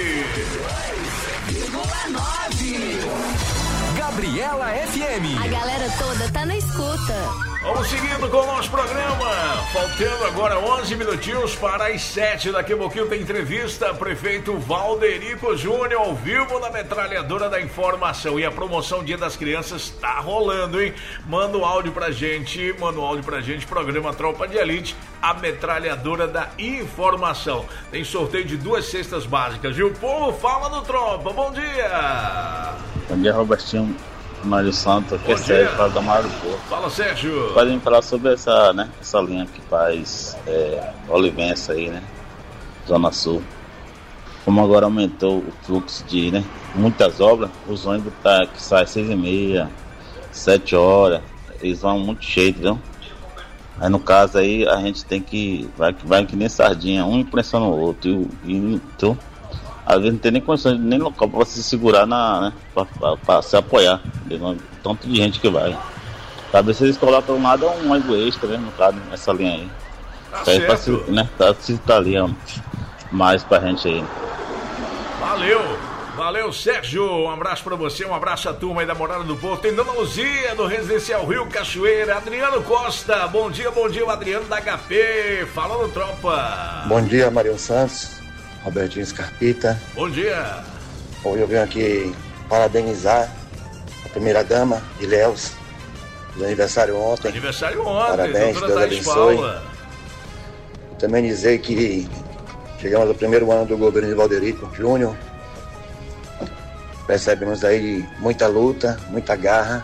Gabriela F M. A galera toda tá na escuta. Vamos seguindo com o nosso programa. Faltando agora onze minutinhos para as sete. Daqui a pouquinho tem entrevista. Prefeito Valderico Júnior ao vivo na Metralhadora da Informação. E a promoção Dia das Crianças tá rolando, hein? Manda um áudio pra gente. Manda um áudio pra gente. Programa Tropa de Elite, a Metralhadora da Informação. Tem sorteio de duas cestas básicas, viu? Povo, fala no Tropa. Bom dia. Bom dia, Robertinho. Mário Santos, aqui é Sérgio, para da Mar do Porto. Fala, Sérgio. Podem falar sobre essa, né, essa linha que faz é, Olivença aí, né? Zona Sul. Como agora aumentou o fluxo de, né, muitas obras, os ônibus tá, que saem seis e meia, sete horas, eles vão muito cheios, viu? Aí no caso aí a gente tem que, vai, vai que nem sardinha, um impressiona o outro, e, e então, às vezes não tem nem condições, nem local para se segurar, na, né, para se apoiar, tanto de gente que vai. Talvez se eles colocam um lado um ônibus extra, né, no caso, nessa linha aí. Tá aí pra, certo. né, facilitaria mais pra gente aí. Valeu, valeu, Sérgio. Um abraço pra você, um abraço à turma aí da Morada do Porto. Tem Dona Luzia, do Residencial Rio Cachoeira. Adriano Costa, bom dia, bom dia, o Adriano da H P. Fala no Tropa. Bom dia, Marinho Santos, Robertinho Scarpita. Bom dia. Hoje eu venho aqui parabenizar a primeira-dama, Ilhéus, do aniversário ontem. Aniversário ontem, parabéns, Deus abençoe. E também dizer que chegamos ao primeiro ano do governo de Valderico Júnior. Percebemos aí muita luta, muita garra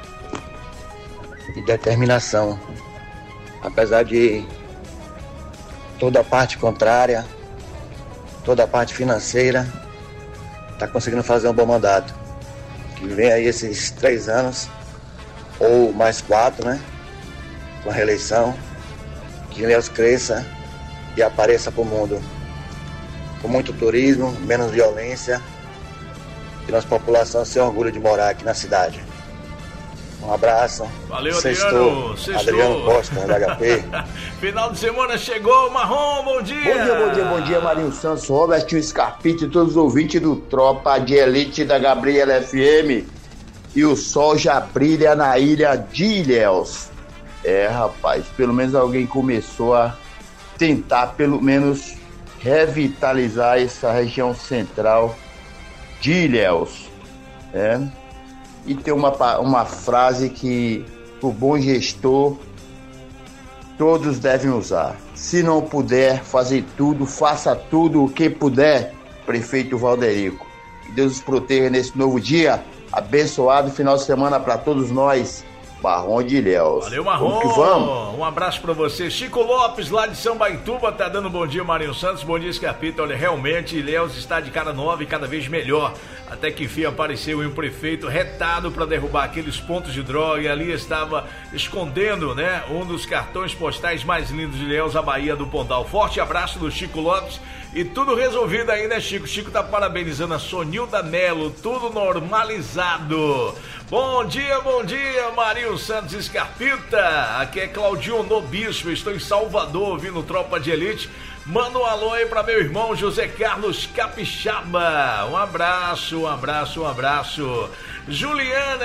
e determinação. Apesar de toda a parte contrária, toda a parte financeira, está conseguindo fazer um bom mandato. Que vem aí esses três anos, ou mais quatro, né? Com a reeleição, que Ilhéus cresça e apareça para o mundo. Com muito turismo, menos violência, e nossa população se orgulha de morar aqui na cidade. Um abraço. Valeu, Sextou. Adriano. Sextou. Adriano Costa, da H P. Final de semana chegou, Marrom, bom dia. Bom dia, bom dia, bom dia, Marinho Santos, Robertinho Scarpita e todos os ouvintes do Tropa de Elite da Gabriela F M. E o sol já brilha na ilha de Ilhéus. É, rapaz, pelo menos alguém começou a tentar, pelo menos, revitalizar essa região central de Ilhéus. É. E tem uma, uma frase que o bom gestor todos devem usar. Se não puder fazer tudo, faça tudo o que puder, prefeito Valderico. Que Deus os proteja nesse novo dia. Abençoado final de semana para todos nós. Marrom de Ilhéus. Valeu, Marrom. Vamos que vamos. Um abraço pra você. Chico Lopes, lá de São Baituba, tá dando bom dia, Marinho Santos. Bom dia, Scarpita. Olha, realmente, Ilhéus está de cara nova e cada vez melhor. Até que enfim apareceu um prefeito retado para derrubar aqueles pontos de droga e ali estava escondendo, né, um dos cartões postais mais lindos de Ilhéus, a Baía do Pondal. Forte abraço do Chico Lopes e tudo resolvido aí, né, Chico? Chico tá parabenizando a Sonilda Melo, tudo normalizado. Bom dia, bom dia, Marinho Santos Scarpita. Aqui é Claudinho Nobispo, estou em Salvador ouvindo Tropa de Elite. Manda um alô aí pra meu irmão José Carlos Capixaba. Um abraço, um abraço, um abraço. Juliana,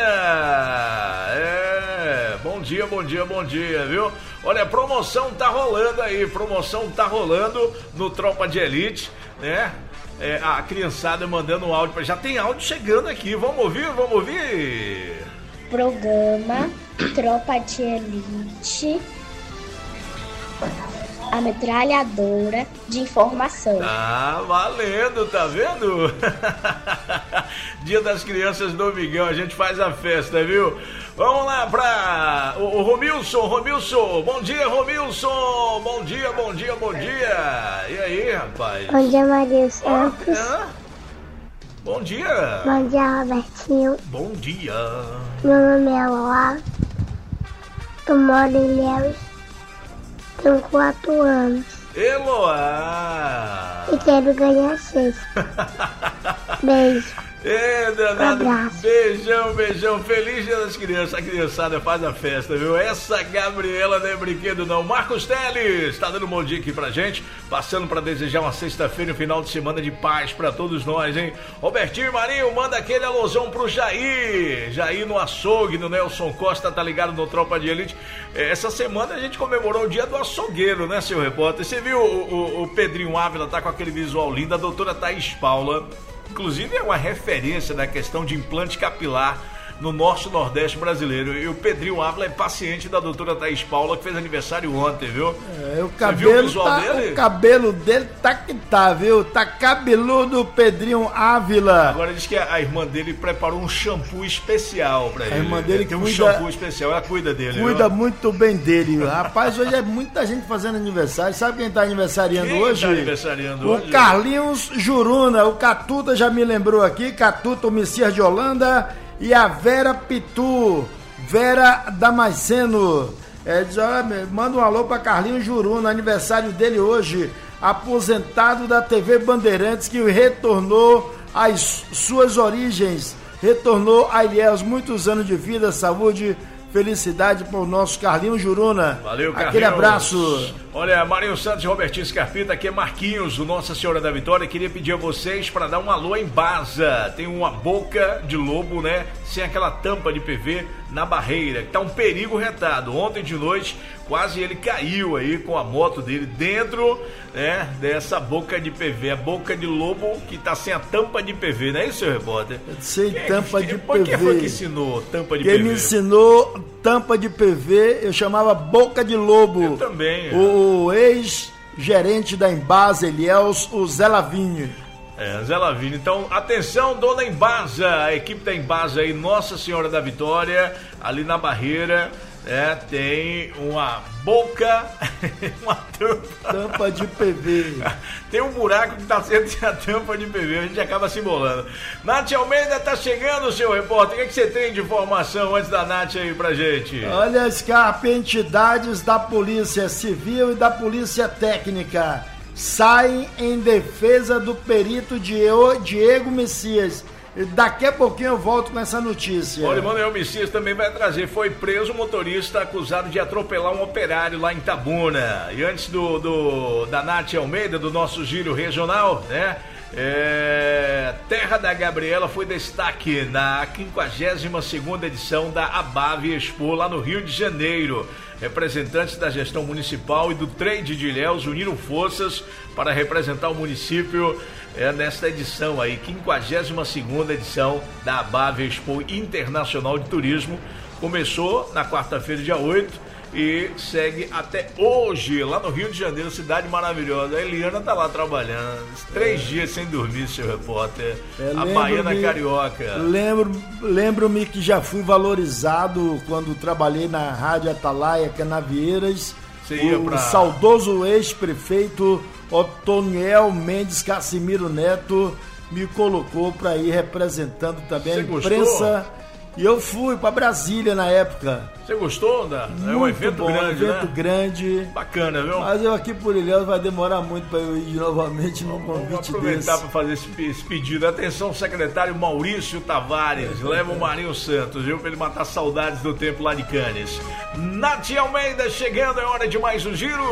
é, bom dia, bom dia, bom dia, viu? Olha, a promoção tá rolando aí, promoção tá rolando no Tropa de Elite, né? É, a criançada mandando um áudio pra... Já tem áudio chegando aqui, vamos ouvir, vamos ouvir? Programa Tropa de Elite, a metralhadora de informação. Tá valendo, tá vendo? Dia das Crianças Domingão, a gente faz a festa, viu? Vamos lá pra o, o Romilson, Romilson, bom dia, Romilson, bom dia, bom dia, bom dia. E aí, rapaz? Bom dia, Maria Santos. Ah, bom dia. Bom dia, Robertinho. Bom dia. Meu nome é Loa, eu moro em Ilhéus, tenho quatro anos. Eloá. E quero ganhar seis. Beijo. É, danado. Um Beijão, beijão. Feliz Dia das Crianças. A criançada faz a festa, viu? Essa Gabriela não é brinquedo, não. Marcos Teles tá dando um bom dia aqui pra gente. Passando pra desejar uma sexta-feira e um final de semana de paz pra todos nós, hein? Robertinho e Marinho, manda aquele alusão pro Jair. Jair no açougue, no Nelson Costa, tá ligado no Tropa de Elite. Essa semana a gente comemorou o dia do açougueiro, né, seu repórter? Você viu o, o, o Pedrinho Ávila tá com aquele visual lindo, a doutora Thaís Paula. Inclusive é uma referência na questão de implante capilar no norte e nordeste brasileiro. E o Pedrinho Ávila é paciente da doutora Thaís Paula, que fez aniversário ontem, viu? É, o cabelo, Você viu o visual tá, dele? O cabelo dele tá que tá, viu? Tá cabeludo Pedrinho Ávila. Agora diz que a, a irmã dele preparou um shampoo especial pra ele. A irmã dele tem um cuida, shampoo especial, ela cuida dele. Cuida viu? muito bem dele. Rapaz, hoje é muita gente fazendo aniversário. Sabe quem tá aniversariando Quem hoje? tá aniversariando o hoje? Carlinhos Juruna. O Catuta já me lembrou aqui. Catuta, o Messias de Holanda. E a Vera Pitu, Vera Damasceno. É, diz, olha, manda um alô pra Carlinhos Juruna, aniversário dele hoje, aposentado da T V Bandeirantes, que retornou às suas origens, retornou a Ilhéus, muitos anos de vida, saúde, felicidade para o nosso Carlinhos Juruna. Valeu, Carlinhos. Aquele abraço. Olha, Marinho Santos e Robertinho Scarpita, aqui é Marquinhos, o Nossa Senhora da Vitória. Queria pedir a vocês para dar um alô em Baza. Tem uma boca de lobo, né? Sem aquela tampa de P V na barreira, que tá um perigo retado. Ontem de noite, quase ele caiu aí com a moto dele dentro, né, dessa boca de P V. A boca de lobo que tá sem a tampa de P V, não é isso, seu repórter? Sem quem, tampa quem, de por P V. Quem foi que ensinou tampa de quem P V? Quem me ensinou tampa de P V, eu chamava boca de lobo. Eu também. O ex-gerente da Embasa, Eliels, o Zé Lavinho. É, Zé Lavinho. Então, atenção, dona Embasa, a equipe da Embasa aí, Nossa Senhora da Vitória, ali na barreira, é, tem uma boca, uma tampa. Tampa de P V. Tem um buraco que tá sendo a tampa de P V, a gente acaba se embolando. Nath Almeida tá chegando, seu repórter. O que, é que você tem de informação antes da Nath aí pra gente? Olha, Scarpa, entidades da Polícia Civil e da Polícia Técnica saem em defesa do perito Diego Messias. Daqui a pouquinho eu volto com essa notícia. Olha, o Manuel Messias também vai trazer. Foi preso um motorista acusado de atropelar um operário lá em Tabuna. E antes do, do da Nath Almeida, do nosso giro regional, né? É, Terra da Gabriela foi destaque na quinquagésima segunda edição da Abave Expo, lá no Rio de Janeiro. Representantes da gestão municipal e do trade de Ilhéus uniram forças para representar o município é, nesta edição aí, quinquagésima segunda edição da Abave Expo Internacional de Turismo. Começou na quarta-feira, dia oito, e segue até hoje, lá no Rio de Janeiro, cidade maravilhosa. A Eliana tá lá trabalhando, três é. dias sem dormir, seu repórter. É, a Baiana Carioca. Lembro, lembro-me que já fui valorizado quando trabalhei na Rádio Atalaia Canavieiras. Você ia o pra... saudoso ex-prefeito Otoniel Mendes Cassimiro Neto me colocou para ir representando também Você a imprensa. Gostou? E eu fui para Brasília na época. Você gostou, da? É um evento bom, grande, um evento né? grande. Bacana, viu? Mas eu aqui por Ilhéus vai demorar muito para eu ir novamente num convite desse. Vamos aproveitar para fazer esse, esse pedido. Atenção, secretário Maurício Tavares. Leva o Marinho Santos, viu? Para ele matar saudades do tempo lá de Cannes. Nath Almeida chegando, é hora de mais um giro.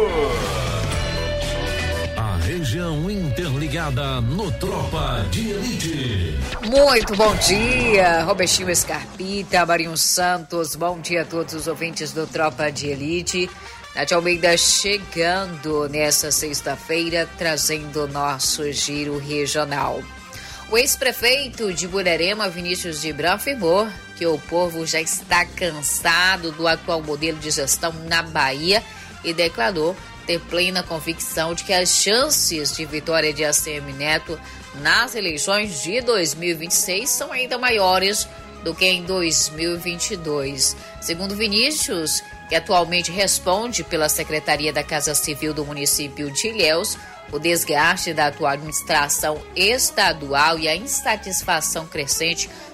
Região interligada no Tropa de Elite. Muito bom dia, Robertinho Scarpita, Marinho Santos, bom dia a todos os ouvintes do Tropa de Elite. Nath Almeida chegando nessa sexta-feira, trazendo o nosso giro regional. O ex-prefeito de Buerarema, Vinícius Gibran, afirmou que o povo já está cansado do atual modelo de gestão na Bahia e declarou ter plena convicção de que as chances de vitória de A C M Neto nas eleições de dois mil e vinte e seis são ainda maiores do que em dois mil e vinte e dois. Segundo Vinícius, que atualmente responde pela Secretaria da Casa Civil do município de Ilhéus, o desgaste da atual administração estadual e a insatisfação crescente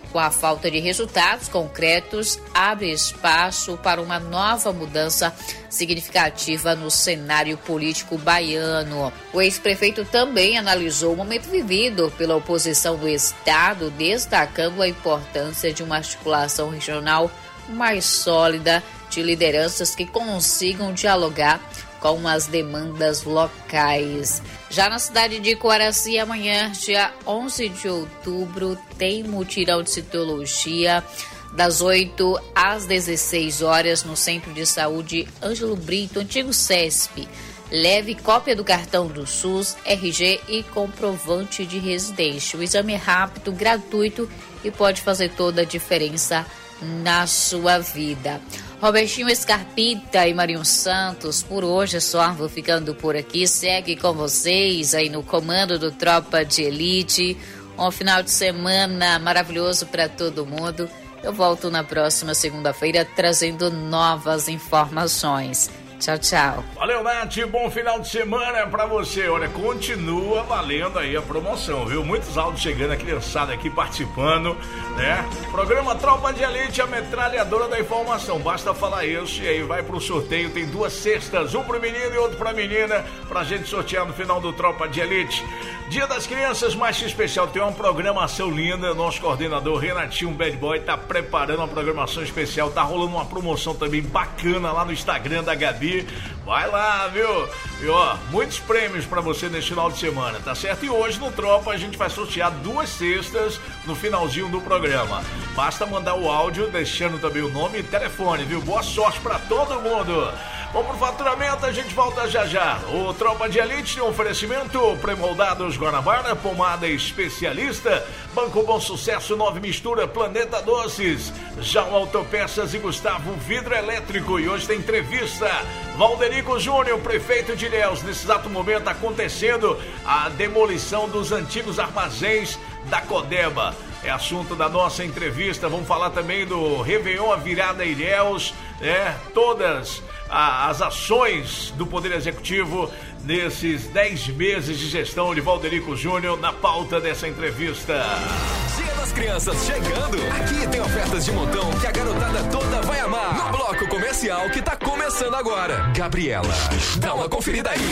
Com a falta de resultados concretos, abre espaço para uma nova mudança significativa no cenário político baiano. O ex-prefeito também analisou o momento vivido pela oposição do Estado, destacando a importância de uma articulação regional mais sólida, de lideranças que consigam dialogar com as demandas locais. Já na cidade de Coaraci, amanhã, dia onze de outubro, tem mutirão de citologia das oito às dezesseis horas no Centro de Saúde Ângelo Brito, antigo CESP. Leve cópia do cartão do SUS, R G e comprovante de residência. O exame é rápido, gratuito e pode fazer toda a diferença na sua vida. Robertinho Scarpita e Marinho Santos, por hoje é só, vou ficando por aqui. Segue com vocês aí no comando do Tropa de Elite. Um final de semana maravilhoso para todo mundo. Eu volto na próxima segunda-feira trazendo novas informações. Tchau, tchau. Valeu, Nath. Bom final de semana pra você. Olha, continua valendo aí a promoção, viu? Muitos áudios chegando, a criançada aqui participando, né? Programa Tropa de Elite, a metralhadora da informação. Basta falar isso e aí vai pro sorteio. Tem duas cestas, um pro menino e outro pra menina, pra gente sortear no final do Tropa de Elite. Dia das Crianças mais especial, tem uma programação linda. Nosso coordenador Renatinho Bad Boy tá preparando uma programação especial. Tá rolando uma promoção também bacana lá no Instagram da Gabi. Vai lá, viu? E ó, muitos prêmios pra você nesse final de semana, tá certo? E hoje no Tropa a gente vai sortear duas cestas no finalzinho do programa. Basta mandar o áudio deixando também o nome e telefone, viu? Boa sorte pra todo mundo. Vamos pro faturamento, a gente volta já já. O Tropa de Elite tem um oferecimento: Premoldados Guanabara, pomada especialista, Banco Bom Sucesso, Nove Mistura, Planeta Doces, João Autopeças e Gustavo Vidro Elétrico. E hoje tem entrevista. Valderico Júnior, prefeito de Ilhéus. Nesse exato momento acontecendo a demolição dos antigos armazéns da Codeba. É assunto da nossa entrevista. Vamos falar também do Réveillon, a virada Ilhéus, né? Todas a, as ações do Poder Executivo nesses dez meses de gestão de Valderico Júnior na pauta dessa entrevista. Dia das Crianças chegando. Aqui tem ofertas de montão que a garotada toda vai amar. No bloco comercial que tá começando agora. Gabriela, dá uma conferida aí.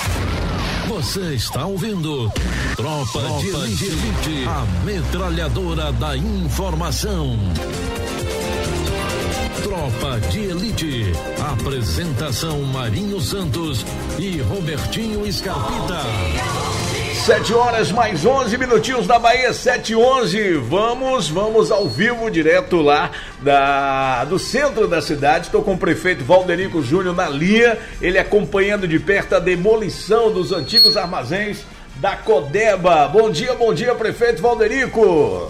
Você está ouvindo Tropa, Tropa de Elite, Elite, a metralhadora da informação. Tropa de Elite. Apresentação: Marinho Santos e Robertinho Scarpita. Sete horas mais onze minutinhos da Bahia, sete e onze. Vamos, vamos ao vivo, direto lá da, do centro da cidade. Estou com o prefeito Valderico Júnior na linha, ele acompanhando de perto a demolição dos antigos armazéns da Codeba. Bom dia, bom dia, prefeito Valderico.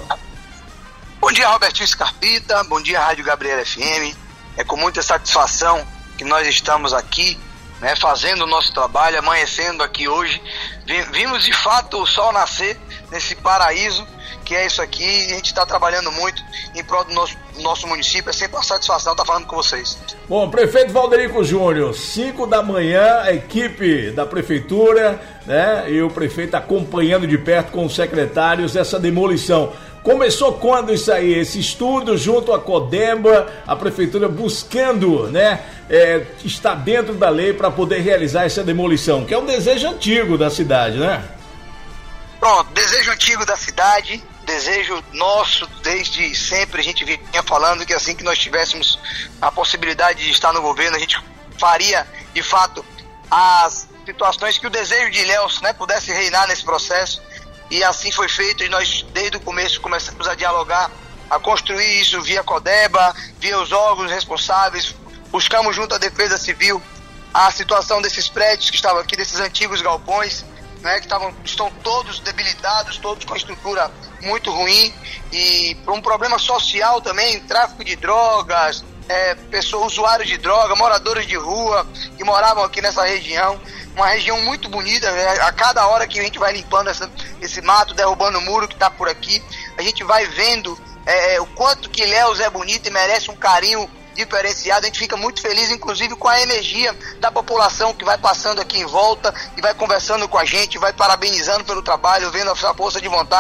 Bom dia, Robertinho Scarpita, bom dia, Rádio Gabriela F M. É com muita satisfação que nós estamos aqui, né, fazendo o nosso trabalho, amanhecendo aqui hoje. Vimos de fato o sol nascer nesse paraíso que é isso aqui, e a gente está trabalhando muito em prol do nosso, nosso município. É sempre uma satisfação estar falando com vocês. Bom, prefeito Valderico Júnior, cinco da manhã, a equipe da prefeitura, né, e o prefeito acompanhando de perto com os secretários essa demolição. Começou quando isso aí? Esse estudo junto à Codeba, a prefeitura buscando, né, é, estar dentro da lei para poder realizar essa demolição, que é um desejo antigo da cidade, né? Pronto, desejo antigo da cidade, desejo nosso desde sempre. A gente vinha falando que assim que nós tivéssemos a possibilidade de estar no governo, a gente faria, de fato, as situações que o desejo de Ilhéus, né, pudesse reinar nesse processo. E assim foi feito, e nós desde o começo começamos a dialogar, a construir isso via Codeba, via os órgãos responsáveis. Buscamos junto à Defesa Civil a situação desses prédios que estavam aqui, desses antigos galpões, né, que estavam, estão todos debilitados, todos com estrutura muito ruim, e por um problema social também, tráfico de drogas, é, pessoas, usuários de droga, moradores de rua que moravam aqui nessa região. Uma região muito bonita, né? A cada hora que a gente vai limpando essa, esse mato, derrubando o muro que está por aqui, a gente vai vendo é, o quanto que Ilhéus é bonito e merece um carinho diferenciado. A gente fica muito feliz, inclusive, com a energia da população que vai passando aqui em volta e vai conversando com a gente, vai parabenizando pelo trabalho, vendo a sua força de vontade.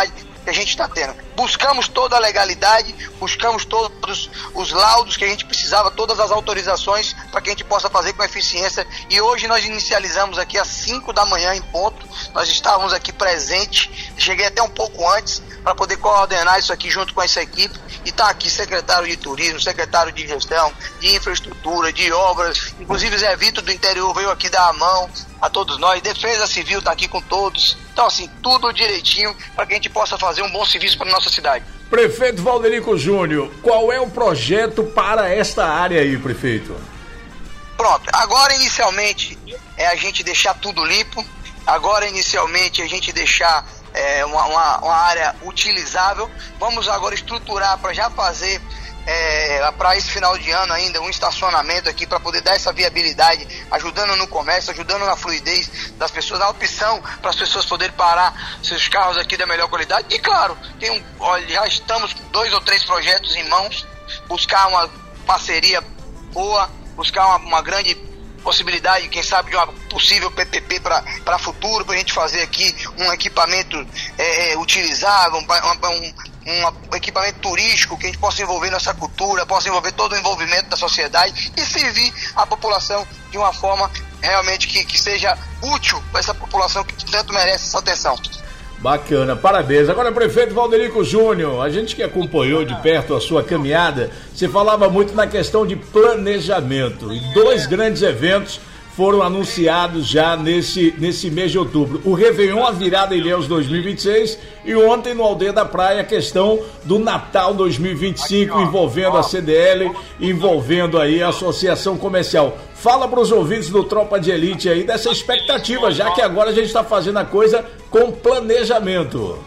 que a gente está tendo. Buscamos toda a legalidade, buscamos todos os laudos que a gente precisava, todas as autorizações para que a gente possa fazer com eficiência. E hoje nós inicializamos aqui às cinco da manhã em ponto. Nós estávamos aqui presentes, cheguei até um pouco antes para poder coordenar isso aqui junto com essa equipe. E está aqui secretário de turismo, secretário de gestão, de infraestrutura, de obras, inclusive Zé Vitor do interior veio aqui dar a mão a todos nós, Defesa Civil está aqui com todos. Então assim, tudo direitinho para que a gente possa fazer um bom serviço para nossa cidade. Prefeito Valderico Júnior, qual é o projeto para esta área aí, prefeito? Pronto, agora inicialmente é a gente deixar tudo limpo, agora inicialmente a gente deixar é, uma, uma, uma área utilizável. Vamos agora estruturar para já fazer é, para esse final de ano ainda um estacionamento aqui para poder dar essa viabilidade, ajudando no comércio, ajudando na fluidez das pessoas, na opção para as pessoas poderem parar seus carros aqui da melhor qualidade. E claro, tem um, olha, já estamos com dois ou três projetos em mãos, buscar uma parceria boa, buscar uma, uma grande possibilidade, quem sabe, de uma possível P P P para futuro, para a gente fazer aqui um equipamento é, utilizável, um, um, um equipamento turístico que a gente possa envolver nossa cultura, possa envolver todo o envolvimento da sociedade e servir a população de uma forma realmente que, que seja útil para essa população que tanto merece essa atenção. Bacana, parabéns. Agora, prefeito Valderico Júnior, a gente que acompanhou de perto a sua caminhada, você falava muito na questão de planejamento, e dois grandes eventos foram anunciados já nesse, nesse mês de outubro. O Réveillon, a virada Ilhéus dois mil e vinte e seis, e ontem no Aldeia da Praia a questão do Natal dois mil e vinte e cinco, envolvendo a C D L, envolvendo aí a Associação Comercial. Fala para os ouvintes do Tropa de Elite aí dessa expectativa, já que agora a gente está fazendo a coisa com planejamento.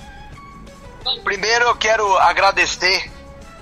Primeiro eu quero agradecer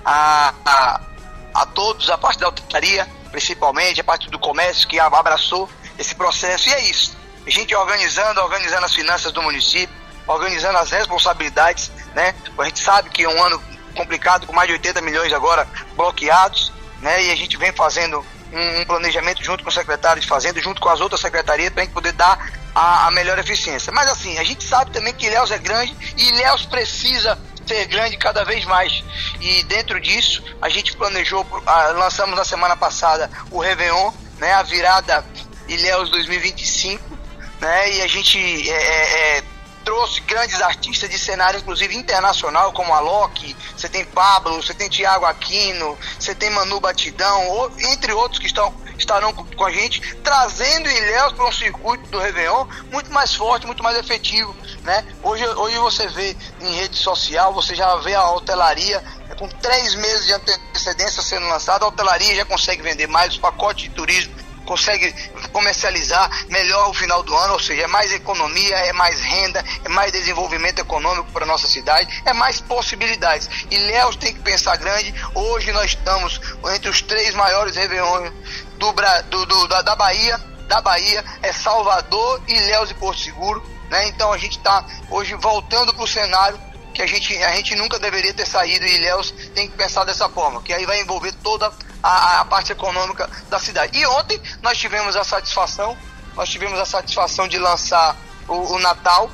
a, a, a todos, a parte da hotelaria, principalmente a parte do comércio que abraçou esse processo, e é isso, a gente organizando, organizando as finanças do município, organizando as responsabilidades, né? A gente sabe que é um ano complicado, com mais de oitenta milhões agora bloqueados, né? E a gente vem fazendo um, um planejamento junto com o secretário de Fazenda, junto com as outras secretarias, para a gente poder dar a, a melhor eficiência. Mas assim, a gente sabe também que Ilhéus é grande e Ilhéus precisa ser grande cada vez mais, e dentro disso a gente planejou, lançamos na semana passada o Réveillon, né, a virada Ilhéus dois mil e vinte e cinco, né, e a gente é, é, trouxe grandes artistas de cenário, inclusive internacional, como a Loki, você tem Pablo, você tem Thiago Aquino, você tem Manu Batidão, ou, entre outros que estão, estarão com, com a gente, trazendo Ilhéus para um circuito do Réveillon muito mais forte, muito mais efetivo, né? Hoje, hoje você vê em rede social, você já vê a hotelaria com três meses de antecedência sendo lançada, a hotelaria já consegue vender mais, os pacotes de turismo consegue comercializar melhor o final do ano, ou seja, é mais economia, é mais renda, é mais desenvolvimento econômico para a nossa cidade, é mais possibilidades. Ilhéus tem que pensar grande. Hoje nós estamos entre os três maiores Réveillons do, do, do, da, da Bahia, da Bahia, é Salvador, Ilhéus e Porto Seguro, né? Então a gente está hoje voltando para o cenário que a gente, a gente nunca deveria ter saído, e Ilhéus tem que pensar dessa forma, que aí vai envolver toda a, a parte econômica da cidade. E ontem nós tivemos a satisfação, nós tivemos a satisfação de lançar o, o Natal,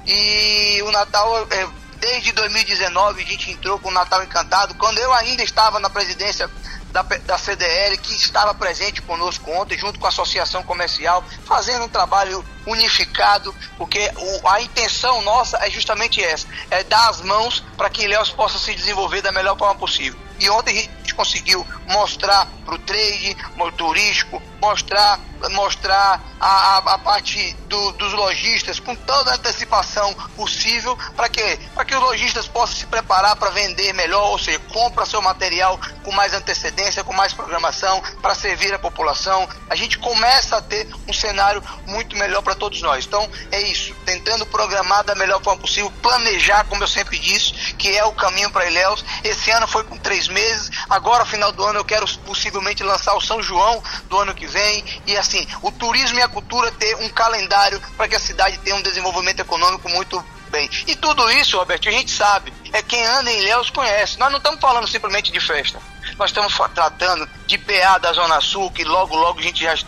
e o Natal, é, desde dois mil e dezenove a gente entrou com o Natal Encantado, quando eu ainda estava na presidência Da, da C D L, que estava presente conosco ontem, junto com a Associação Comercial, fazendo um trabalho unificado, porque o, a intenção nossa é justamente essa, é dar as mãos para que Ilhéus possa se desenvolver da melhor forma possível. E ontem a gente conseguiu mostrar para o trade, o turístico, mostrar, mostrar a, a, a parte do, dos lojistas com toda a antecipação possível, para que, para que os lojistas possam se preparar para vender melhor, ou seja, compra seu material com mais antecedência, com mais programação, para servir a população. A gente começa a ter um cenário muito melhor para todos nós. Então é isso, tentando programar da melhor forma possível, planejar, como eu sempre disse, que é o caminho para Ilhéus. Esse ano foi com três meses, agora final do ano eu quero possivelmente lançar o São João do ano que vem, e assim, o turismo e a cultura ter um calendário para que a cidade tenha um desenvolvimento econômico muito bem. E tudo isso, Roberto, a gente sabe, é quem anda em Ilhéus conhece. Nós não estamos falando simplesmente de festa, nós estamos tratando de P A da Zona Sul, que logo logo a gente já está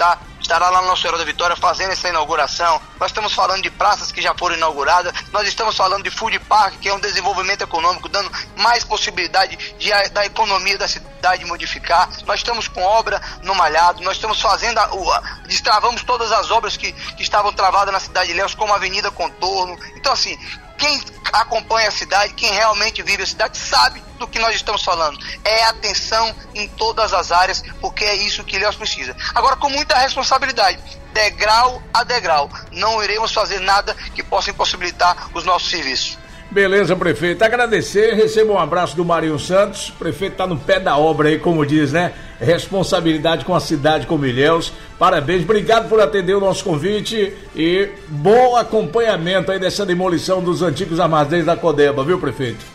estará lá no Nossa Senhora da Vitória fazendo essa inauguração. Nós estamos falando de praças que já foram inauguradas, nós estamos falando de food park, que é um desenvolvimento econômico, dando mais possibilidade de, da economia da cidade modificar. Nós estamos com obra no Malhado, nós estamos fazendo, a, o, a, destravamos todas as obras que, que estavam travadas na cidade de Ilhéus, como a Avenida Contorno. Então, assim, quem acompanha a cidade, quem realmente vive a cidade, sabe do que nós estamos falando. É atenção em todas as áreas, porque é isso que Ilhéus precisa. Agora, com muita responsabilidade, degrau a degrau, não iremos fazer nada que possa impossibilitar os nossos serviços. Beleza, prefeito. Agradecer, receba um abraço do Marinho Santos. O prefeito tá no pé da obra aí, como diz, né? Responsabilidade com a cidade, com Ilhéus. Parabéns, obrigado por atender o nosso convite e bom acompanhamento aí dessa demolição dos antigos armazéns da Codeba, viu, prefeito?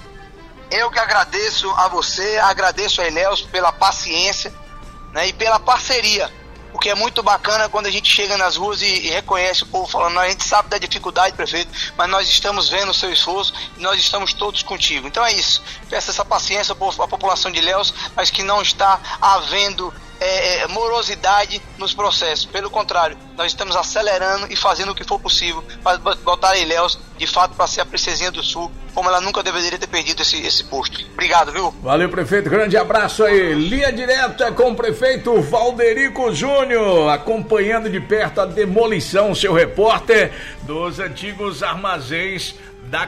Eu que agradeço a você, agradeço a Ilhéus pela paciência, né, e pela parceria. Porque é muito bacana quando a gente chega nas ruas e, e reconhece o povo falando, a gente sabe da dificuldade, prefeito, mas nós estamos vendo o seu esforço e nós estamos todos contigo. Então é isso, peço essa paciência à população de Ilhéus, mas que não está havendo é, morosidade nos processos. Pelo contrário, nós estamos acelerando e fazendo o que for possível para botar a Ilhéus, de fato, para ser a princesinha do Sul, como ela nunca deveria ter perdido esse, esse posto. Obrigado, viu? Valeu, prefeito. Grande abraço aí. Linha direta com o prefeito Valderico Júnior, acompanhando de perto a demolição, seu repórter, dos antigos armazéns da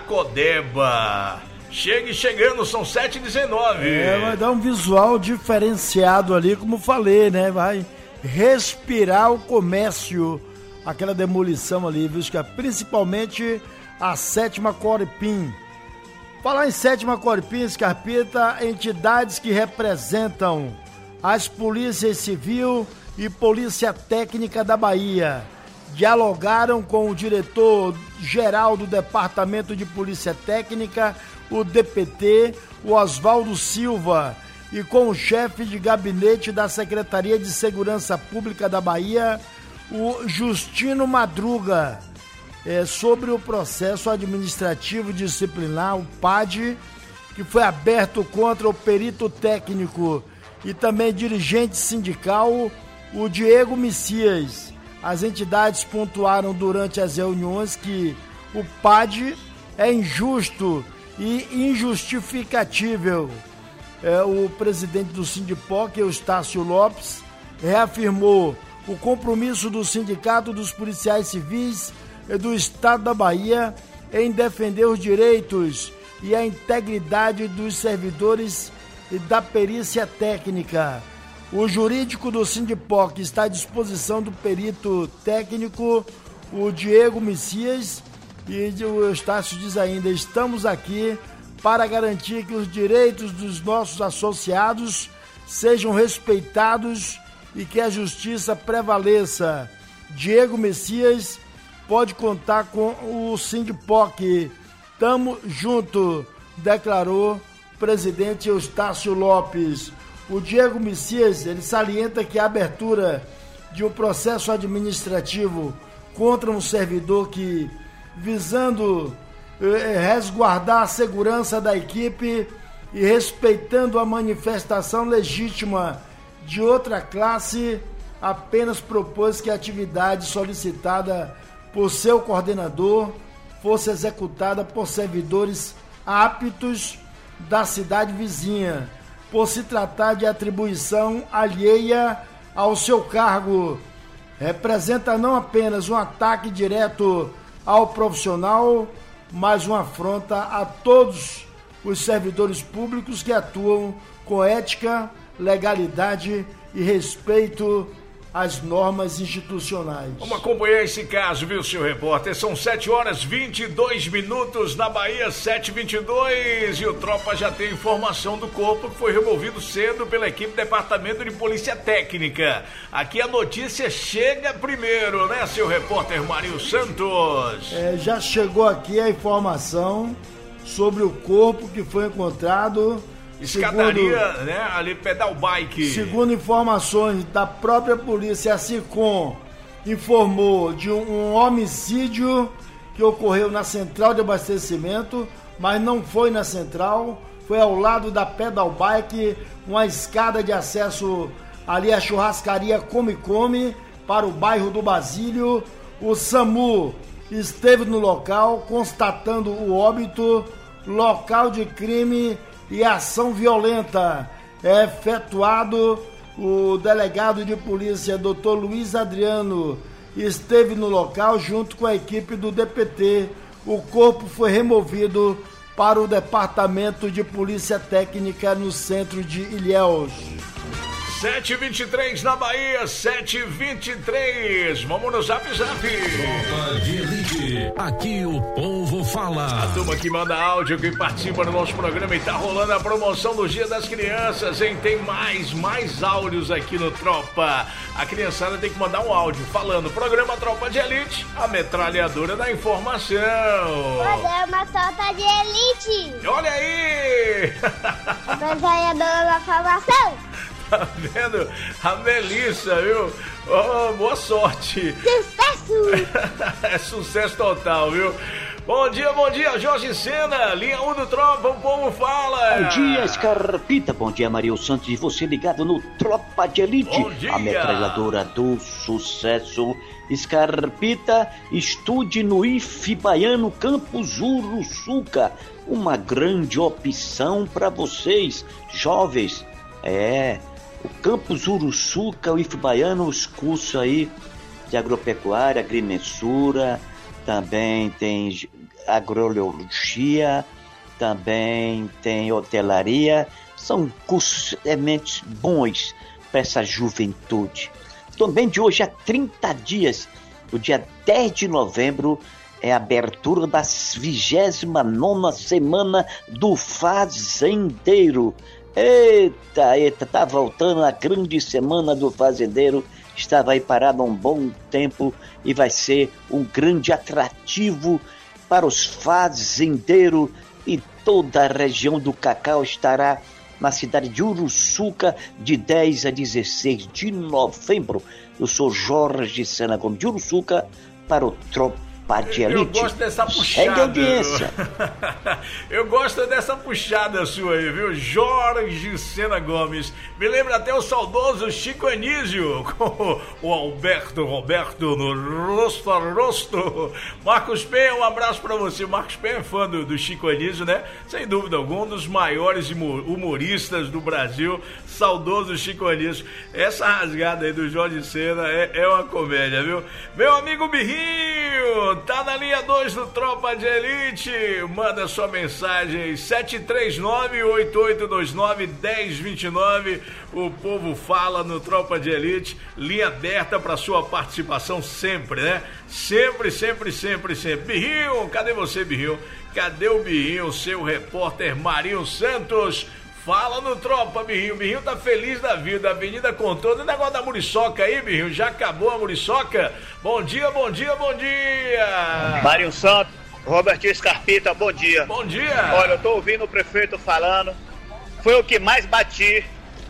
Codeba. Chegue chegando, são sete e dezenove. É, vai dar um visual diferenciado ali, como falei, né? Vai respirar o comércio, aquela demolição ali, viu? Principalmente a sétima Coripim. Falar em sétima Coripim, Scarpita, entidades que representam as polícias civil e polícia técnica da Bahia dialogaram com o diretor-geral do Departamento de Polícia Técnica, o D P T, o Oswaldo Silva, e com o chefe de gabinete da Secretaria de Segurança Pública da Bahia, o Justino Madruga, é, sobre o processo administrativo disciplinar, o P A D, que foi aberto contra o perito técnico e também dirigente sindical, o Diego Messias. As entidades pontuaram durante as reuniões que o P A D é injusto e injustificável. É, o presidente do Sindipoc, Eustácio Lopes, reafirmou o compromisso do Sindicato dos Policiais Civis e do Estado da Bahia em defender os direitos e a integridade dos servidores e da perícia técnica. O jurídico do Sindipoc está à disposição do perito técnico, o Diego Messias, e o Eustácio diz ainda: estamos aqui para garantir que os direitos dos nossos associados sejam respeitados e que a justiça prevaleça. Diego Messias pode contar com o Sindipoc. Tamo junto, declarou o presidente Eustácio Lopes. O Diego Messias, ele salienta que a abertura de um processo administrativo contra um servidor que, visando eh, resguardar a segurança da equipe e respeitando a manifestação legítima de outra classe, apenas propôs que a atividade solicitada por seu coordenador fosse executada por servidores aptos da cidade vizinha, por se tratar de atribuição alheia ao seu cargo. Representa não apenas um ataque direto ao profissional, mas uma afronta a todos os servidores públicos que atuam com ética, legalidade e respeito às normas institucionais. Vamos acompanhar esse caso, viu, seu repórter? São sete horas e vinte e dois minutos na Bahia, sete e vinte e dois, e o Tropa já tem informação do corpo que foi removido cedo pela equipe do Departamento de Polícia Técnica. Aqui a notícia chega primeiro, né, seu repórter Marinho Santos? É, já chegou aqui a informação sobre o corpo que foi encontrado. Escadaria, segundo, né, ali pedal bike. Segundo informações da própria polícia, a SICOM informou de um, um homicídio que ocorreu na central de abastecimento, mas não foi na central, foi ao lado da pedal bike, uma escada de acesso ali à churrascaria Come Come, para o bairro do Basílio. O SAMU esteve no local, constatando o óbito, local de crime e ação violenta. É efetuado. O delegado de polícia, doutor Luiz Adriano, esteve no local junto com a equipe do D P T. O corpo foi removido para o Departamento de Polícia Técnica no centro de Ilhéus. sete e vinte e três na Bahia, sete e vinte e três. Vamos no Zap Zap. Tropa de Elite. Aqui o povo fala. A turma que manda áudio, que participa do nosso programa, e tá rolando a promoção do Dia das Crianças, hein? Tem mais, mais áudios aqui no Tropa. A criançada tem que mandar um áudio falando: programa Tropa de Elite, a metralhadora da informação. Programa Tropa de Elite. Olha aí! A metralhadora da informação. Tá vendo? A Melissa, viu? Oh, boa sorte! Sucesso! É sucesso total, viu? Bom dia, bom dia, Jorge Sena, linha um do Tropa, o povo fala! Bom dia, Scarpita, bom dia, Maria Santos, e você ligado no Tropa de Elite, bom dia. A metralhadora do sucesso. Scarpita, estude no I F Baiano Campus Uruçuca, uma grande opção para vocês, jovens. É... O Campus Uruçuca, o I F Baiano, os cursos aí de agropecuária, agrimensura, também tem agrologia, também tem hotelaria. São cursos realmente bons para essa juventude. Também de hoje a trinta dias, no dia dez de novembro, é a abertura da vigésima nona semana do Fazendeiro. Eita, eita, tá voltando a grande semana do fazendeiro, estava aí parado há um bom tempo e vai ser um grande atrativo para os fazendeiros, e toda a região do cacau estará na cidade de Uruçuca de dez a dezesseis de novembro. Eu sou Jorge Sena Gomes de Uruçuca para o Tropa de Elite. Eu gosto dessa puxada. É de audiência. Eu gosto dessa puxada sua aí, viu? Jorge Sena Gomes. Me lembra até o saudoso Chico Anísio, com o Alberto Roberto no rosto a rosto. Marcos Penha, um abraço pra você. Marcos Penha é fã do, do Chico Anísio, né? Sem dúvida alguma, um dos maiores humoristas do Brasil. Saudoso Chico Anísio. Essa rasgada aí do Jorge Sena é, é uma comédia, viu? Meu amigo Birrinho, tá na linha dois do Tropa de Elite. Manda sua mensagem sete três nove, oito oito dois nove, um zero dois nove. O povo fala no Tropa de Elite. Linha aberta para sua participação sempre, né? Sempre, sempre, sempre, sempre. Birrinho, cadê você, Birrinho? Cadê o Birrinho, seu repórter Marinho Santos? Fala no Tropa, Birrinho. Birrinho tá feliz da vida. Avenida com todo o negócio da muriçoca aí, Birrinho. Já acabou a muriçoca? Bom dia, bom dia, bom dia. Marinho Santos, Robertinho Scarpita, bom dia. Bom dia. Olha, eu tô ouvindo o prefeito falando. Foi o que mais bati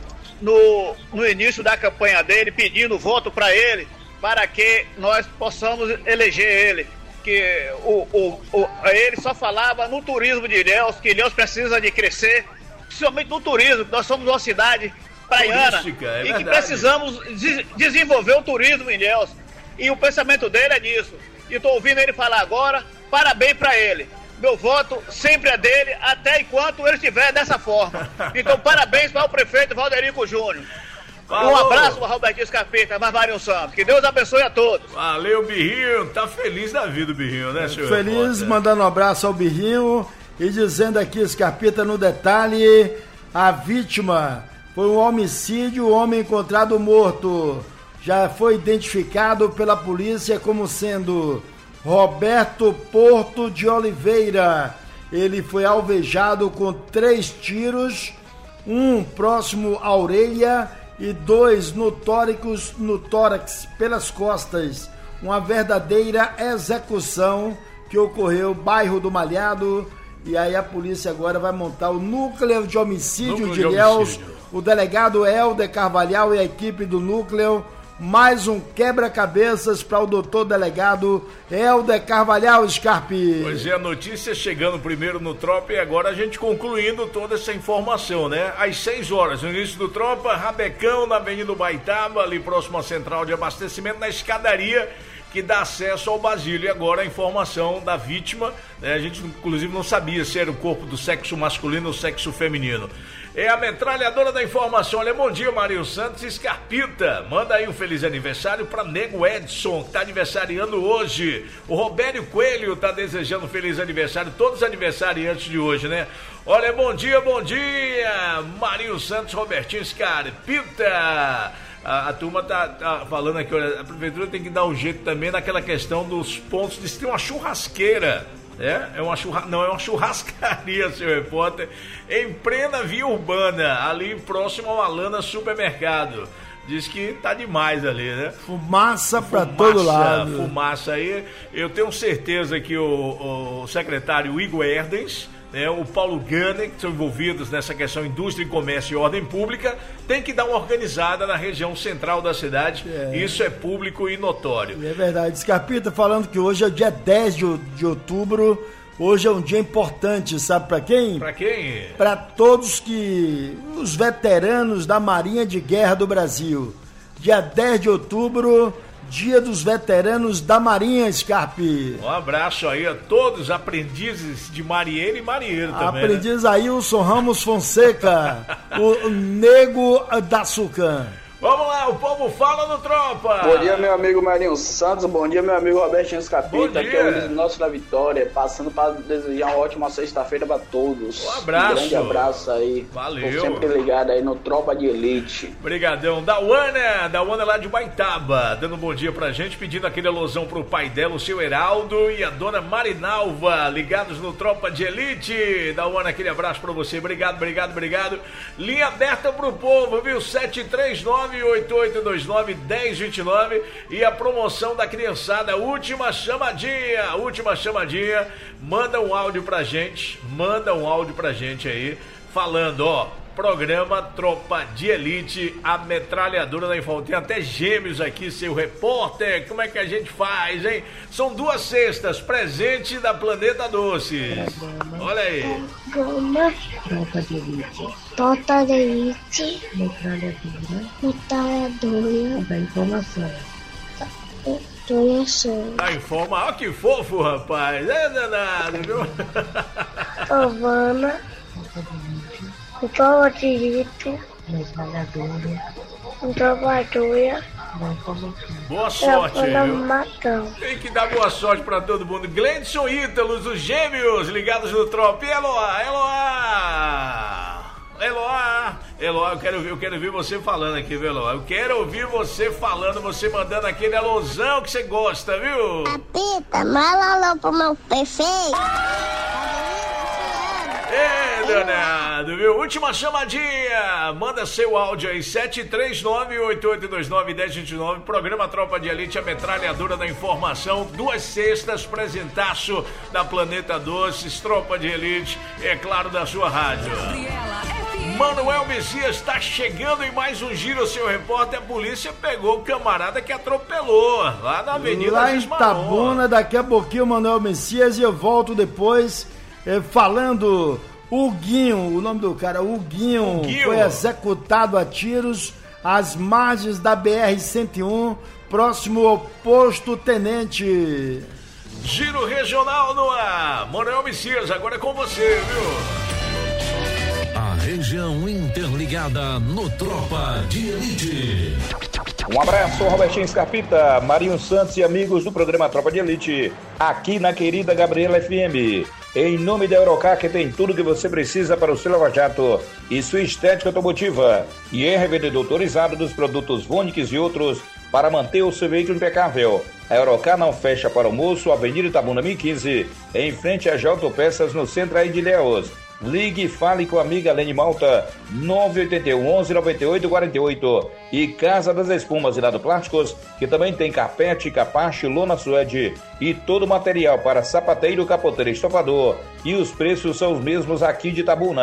no, no início da campanha dele, pedindo voto para ele, para que nós possamos eleger ele. Que o, o, o, ele só falava no turismo de Ilhéus, que Ilhéus precisa de crescer, principalmente no turismo, que nós somos uma cidade praiana, turística, é e verdade, que precisamos de, desenvolver o turismo em Ilhéus. E o pensamento dele é nisso. E estou ouvindo ele falar agora, parabéns para ele. Meu voto sempre é dele, até enquanto ele estiver dessa forma. Então, parabéns para o prefeito Valderico Júnior. Falou. Um abraço para o Robertinho Scarpita, mas Marinho Santos. Que Deus abençoe a todos. Valeu, Birrinho. Tá feliz da vida o Birrinho, né, senhor? Feliz, repórter? mandando um abraço ao Birrinho e dizendo aqui, Scarpita, no detalhe, a vítima foi um homicídio, o homem encontrado morto. Já foi identificado pela polícia como sendo Roberto Porto de Oliveira. Ele foi alvejado com três tiros, um próximo à orelha e dois no tórax, no tórax pelas costas. Uma verdadeira execução que ocorreu no bairro do Malhado. E aí a polícia agora vai montar o núcleo de homicídio núcleo de Ilhéus. O delegado Helder Carvalhal e a equipe do núcleo mais um quebra-cabeças para o doutor delegado Helder Carvalhal, Scarpi. Pois é, a notícia chegando primeiro no Tropa e agora a gente concluindo toda essa informação, né? Às seis horas, no início do Tropa, Rabecão, na Avenida Baitaba, ali próximo à central de abastecimento, na escadaria que dá acesso ao Basílio. E agora a informação da vítima, né? A gente inclusive não sabia se era o corpo do sexo masculino ou sexo feminino. É a metralhadora da informação. Olha, bom dia, Marinho Santos e Scarpita. Manda aí um feliz aniversário para Nego Edson, que tá aniversariando hoje. O Robério Coelho tá desejando um feliz aniversário. Todos os aniversariantes de hoje, né? Olha, bom dia, bom dia, Marinho Santos, Robertinho Scarpita. A, a turma tá, tá falando aqui, olha, a prefeitura tem que dar um jeito também naquela questão dos pontos de ter uma churrasqueira. É, é uma churra... não, é uma churrascaria, seu repórter, em plena via urbana, ali próximo ao Alana Supermercado. Diz que tá demais ali, né? Fumaça pra todo lado. Fumaça aí. Eu tenho certeza que o, o secretário Igor Erdens, né, o Paulo Gunner, que são envolvidos nessa questão indústria, comércio e ordem pública, tem que dar uma organizada na região central da cidade. É. Isso é público e notório. É verdade. Scarpita falando que hoje é o dia dez de outubro. Hoje é um dia importante, sabe pra quem? Pra quem? Pra todos que... os veteranos da Marinha de Guerra do Brasil. Dia dez de outubro... Dia dos Veteranos da Marinha, Scarpi. Um abraço aí a todos os aprendizes de marinheiro e marinheiro também. Aprendiz né? Ailson Ramos Fonseca, o Nego da Sucan. Vamos lá, o povo fala no Tropa. Bom dia, meu amigo Marinho Santos. Bom dia, meu amigo Robertinho Scarpita. Aqui é o Luiz Nosso da Vitória. Passando para desejar uma ótima sexta-feira para todos. Um abraço. Um grande abraço aí. Valeu. Tô sempre ligado aí no Tropa de Elite. Obrigadão. Dawana, Dawana lá de Baitaba, dando um bom dia pra gente, pedindo aquele alusão pro pai dela, o seu Heraldo, e a dona Marinalva, ligados no Tropa de Elite. Dawana, aquele abraço pra você. Obrigado, obrigado, obrigado. Linha aberta pro povo, viu? sete três nove oito oito dois nove um zero dois nove e a promoção da criançada, última chamadinha, última chamadinha, manda um áudio pra gente, manda um áudio pra gente aí, falando, ó, programa Tropa de Elite, a metralhadora da informação. Tem até gêmeos aqui, seu repórter, como é que a gente faz, hein? São duas cestas, presente da Planeta Doces. Olha aí. Programa Tropa de Elite. Tropa de Elite. Metralhadora. Metralhadora. Da informação. Informação. Da informa, ó que fofo, rapaz. É danado, viu? Giovana. O Tropa de Elite. Metralhadora. O Tropadora. Boa sorte, viu? Tem que dar boa sorte pra todo mundo. Gleidson Ítalos, os gêmeos ligados no Tropa. E Eloá, Eloá, Eloá, Eloá, eu quero ouvir, eu quero ouvir você falando aqui, viu, Eloá? Eu quero ouvir você falando, você mandando aquele alôzão que você gosta, viu? Capita, manda alô pro meu prefeito. É, danado, viu? Última chamadinha. Manda seu áudio aí, sete três nove oito oito dois nove um zero dois nove. Programa Tropa de Elite, a metralhadora da informação. Duas cestas, presentaço da Planeta Doces, Tropa de Elite, é claro, da sua rádio. Manuel Messias está chegando em mais um giro, seu repórter. A polícia pegou o camarada que atropelou lá na Avenida Lá em Itabuna, daqui a pouquinho o Manuel Messias e eu volto depois eh, falando. O Guinho, o nome do cara, o Guinho, Guinho, foi executado a tiros às margens da B R cento e um, próximo ao posto Tenente. Giro regional no ar. Manuel Messias, agora é com você, viu? A região interligada no Tropa de Elite. Um abraço, Robertinho Scarpita, Marinho Santos e amigos do programa Tropa de Elite, aqui na querida Gabriela F M. Em nome da Eurocar, que tem tudo que você precisa para o seu lava-jato e sua estética automotiva. E é revendedor autorizado dos produtos Vonix e outros para manter o seu veículo impecável. A Eurocar não fecha para almoço, Avenida Itabuna mil e quinze, em frente a J Peças, no centro aí de Ilhéus. Ligue e fale com a amiga Lene Malta, nove oito um, onze, nove oito quatro oito. E Casa das Espumas e Lado Plásticos, que também tem carpete, capacho, lona suede e todo o material para sapateiro, capoteiro e estofador. E os preços são os mesmos aqui de Itabuna.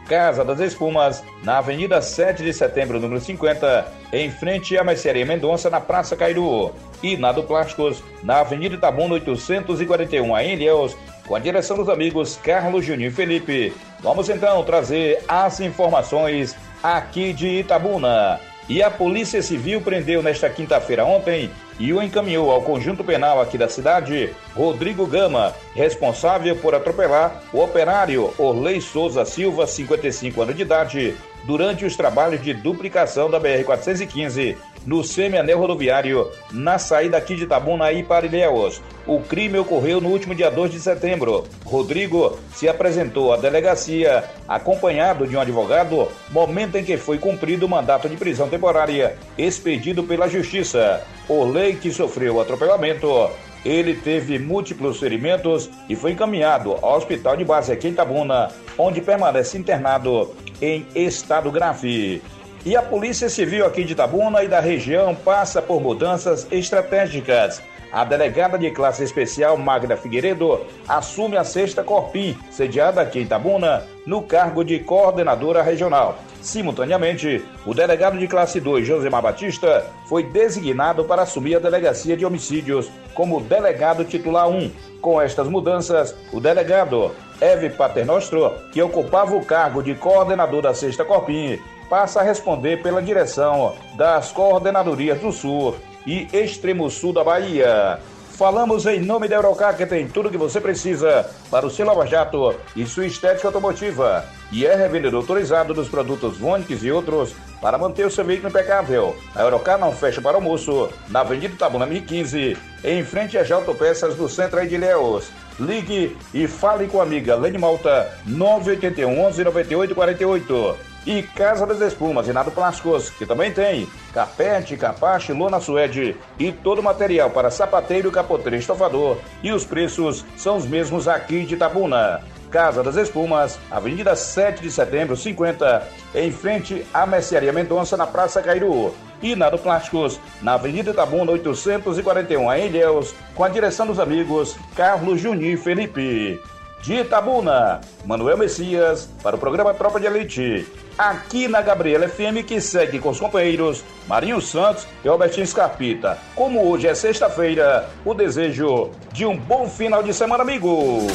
Casa das Espumas, na Avenida sete de setembro, número cinquenta, em frente à Mercearia Mendonça, na Praça Cairu. E Nado Plásticos, na Avenida Itabuna oitocentos e quarenta e um, em Ilhéus, com a direção dos amigos Carlos, Juninho e Felipe. Vamos então trazer as informações aqui de Itabuna. E a Polícia Civil prendeu nesta quinta-feira ontem e o encaminhou ao conjunto penal aqui da cidade, Rodrigo Gama, responsável por atropelar o operário Orley Souza Silva, cinquenta e cinco anos de idade, durante os trabalhos de duplicação da B R quatrocentos e quinze, no semianel rodoviário, na saída aqui de Itabuna e para Ilhéus. O crime ocorreu no último dia dois de setembro. Rodrigo se apresentou à delegacia acompanhado de um advogado, momento em que foi cumprido o mandato de prisão temporária expedido pela Justiça. Orley, que sofreu o atropelamento, ele teve múltiplos ferimentos e foi encaminhado ao hospital de base aqui em Itabuna, onde permanece internado em estado grave. E a Polícia Civil aqui de Itabuna e da região passa por mudanças estratégicas. A delegada de classe especial Magda Figueiredo assume a sexta Corpim, sediada aqui em Itabuna, no cargo de coordenadora regional. Simultaneamente, o delegado de classe dois, Josemar Batista, foi designado para assumir a delegacia de homicídios como delegado titular um. Com estas mudanças, o delegado Eve Paternostro, que ocupava o cargo de coordenador da sexta Corpim, passa a responder pela direção das coordenadorias do Sul e Extremo Sul da Bahia. Falamos em nome da Eurocar, que tem tudo que você precisa para o seu lava-jato e sua estética automotiva. E é revendedor autorizado dos produtos Vonix e outros para manter o seu veículo impecável. A Eurocar não fecha para almoço, na Avenida Itabuna mil e quinze, em frente às autopeças do Centro de Ilhéus. Ligue e fale com a amiga Lene Malta, nove oito um, onze, nove oito quatro oito. E Casa das Espumas e Nado Plásticos, que também tem carpete, capache, lona suede e todo o material para sapateiro, capoteiro e estofador. E os preços são os mesmos aqui de Itabuna. Casa das Espumas, Avenida sete de setembro, cinquenta, em frente à Mercearia Mendonça, na Praça Cairu. E Nado Plásticos, na Avenida Itabuna oitocentos e quarenta e um, em Ilhéus, com a direção dos amigos Carlos, Juninho e Felipe. De Itabuna, Manuel Messias, para o programa Tropa de Elite, aqui na Gabriela F M, que segue com os companheiros Marinho Santos e Robertinho Scarpita. Como hoje é sexta-feira, o desejo de um bom final de semana, amigo.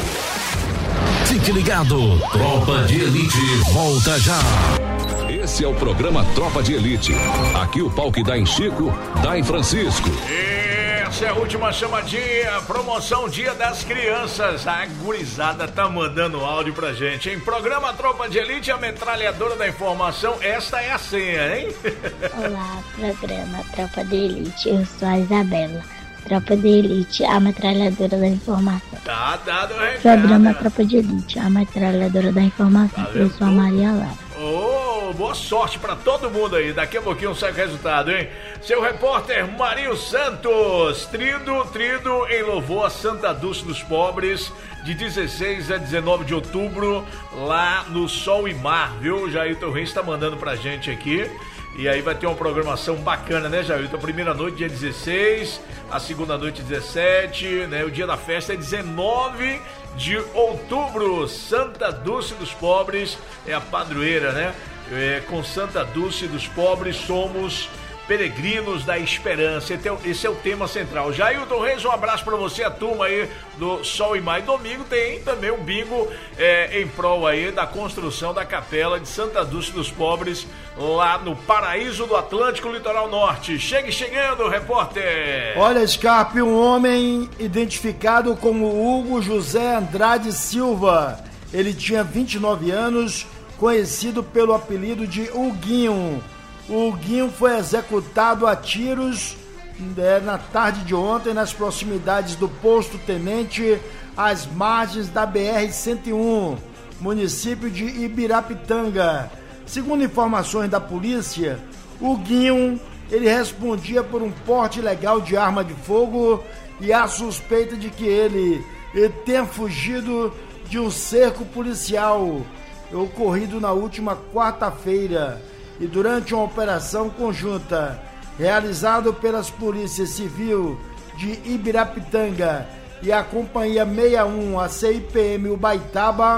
Fique ligado, Tropa de Elite volta já. Esse é o programa Tropa de Elite. Aqui o pau que dá em Chico, dá em Francisco. Essa é a última chamadinha, promoção Dia das Crianças. A gurizada tá mandando áudio pra gente, hein? Programa Tropa de Elite, a metralhadora da informação. Esta é a senha, hein? Olá, programa Tropa de Elite. Eu sou a Isabela. Tropa de Elite, a metralhadora da informação. Tá dado o recado. Programa Tropa de Elite, a metralhadora da informação. Tá, eu sou a Maria Lara. Ô, oh, boa sorte pra todo mundo aí. Daqui a pouquinho sai o resultado, hein? Seu repórter Marinho Santos. Trido, trido em louvor a Santa Dulce dos Pobres, de dezesseis a dezenove de outubro, lá no Sol e Mar, viu? O Jailton Reis tá mandando pra gente aqui. E aí vai ter uma programação bacana, né, Jailton? A primeira noite, dia dezesseis, a segunda noite, dezessete, né? O dia da festa é dezenove de outubro. Santa Dulce dos Pobres é a padroeira, né? É, com Santa Dulce dos Pobres somos peregrinos da esperança. Esse é o tema central. Jailton Reis, um abraço pra você, a turma aí do Sol e Mar. Domingo tem também um bingo é, em prol aí da construção da capela de Santa Dulce dos Pobres, lá no Paraíso do Atlântico, Litoral Norte. Chegue chegando, repórter! Olha, Scarpe, um homem identificado como Hugo José Andrade Silva. Ele tinha vinte e nove anos, conhecido pelo apelido de Huguinho. O Huguinho foi executado a tiros né, na tarde de ontem, nas proximidades do Posto Tenente, às margens da B R cento e um, município de Ibirapitanga. Segundo informações da polícia, o Huguinho, ele respondia por um porte ilegal de arma de fogo e a suspeita de que ele, ele tenha fugido de um cerco policial ocorrido na última quarta-feira. E durante uma operação conjunta realizada pelas polícias civil de Ibirapitanga e a companhia sessenta e um, a C I P M Ubaitaba,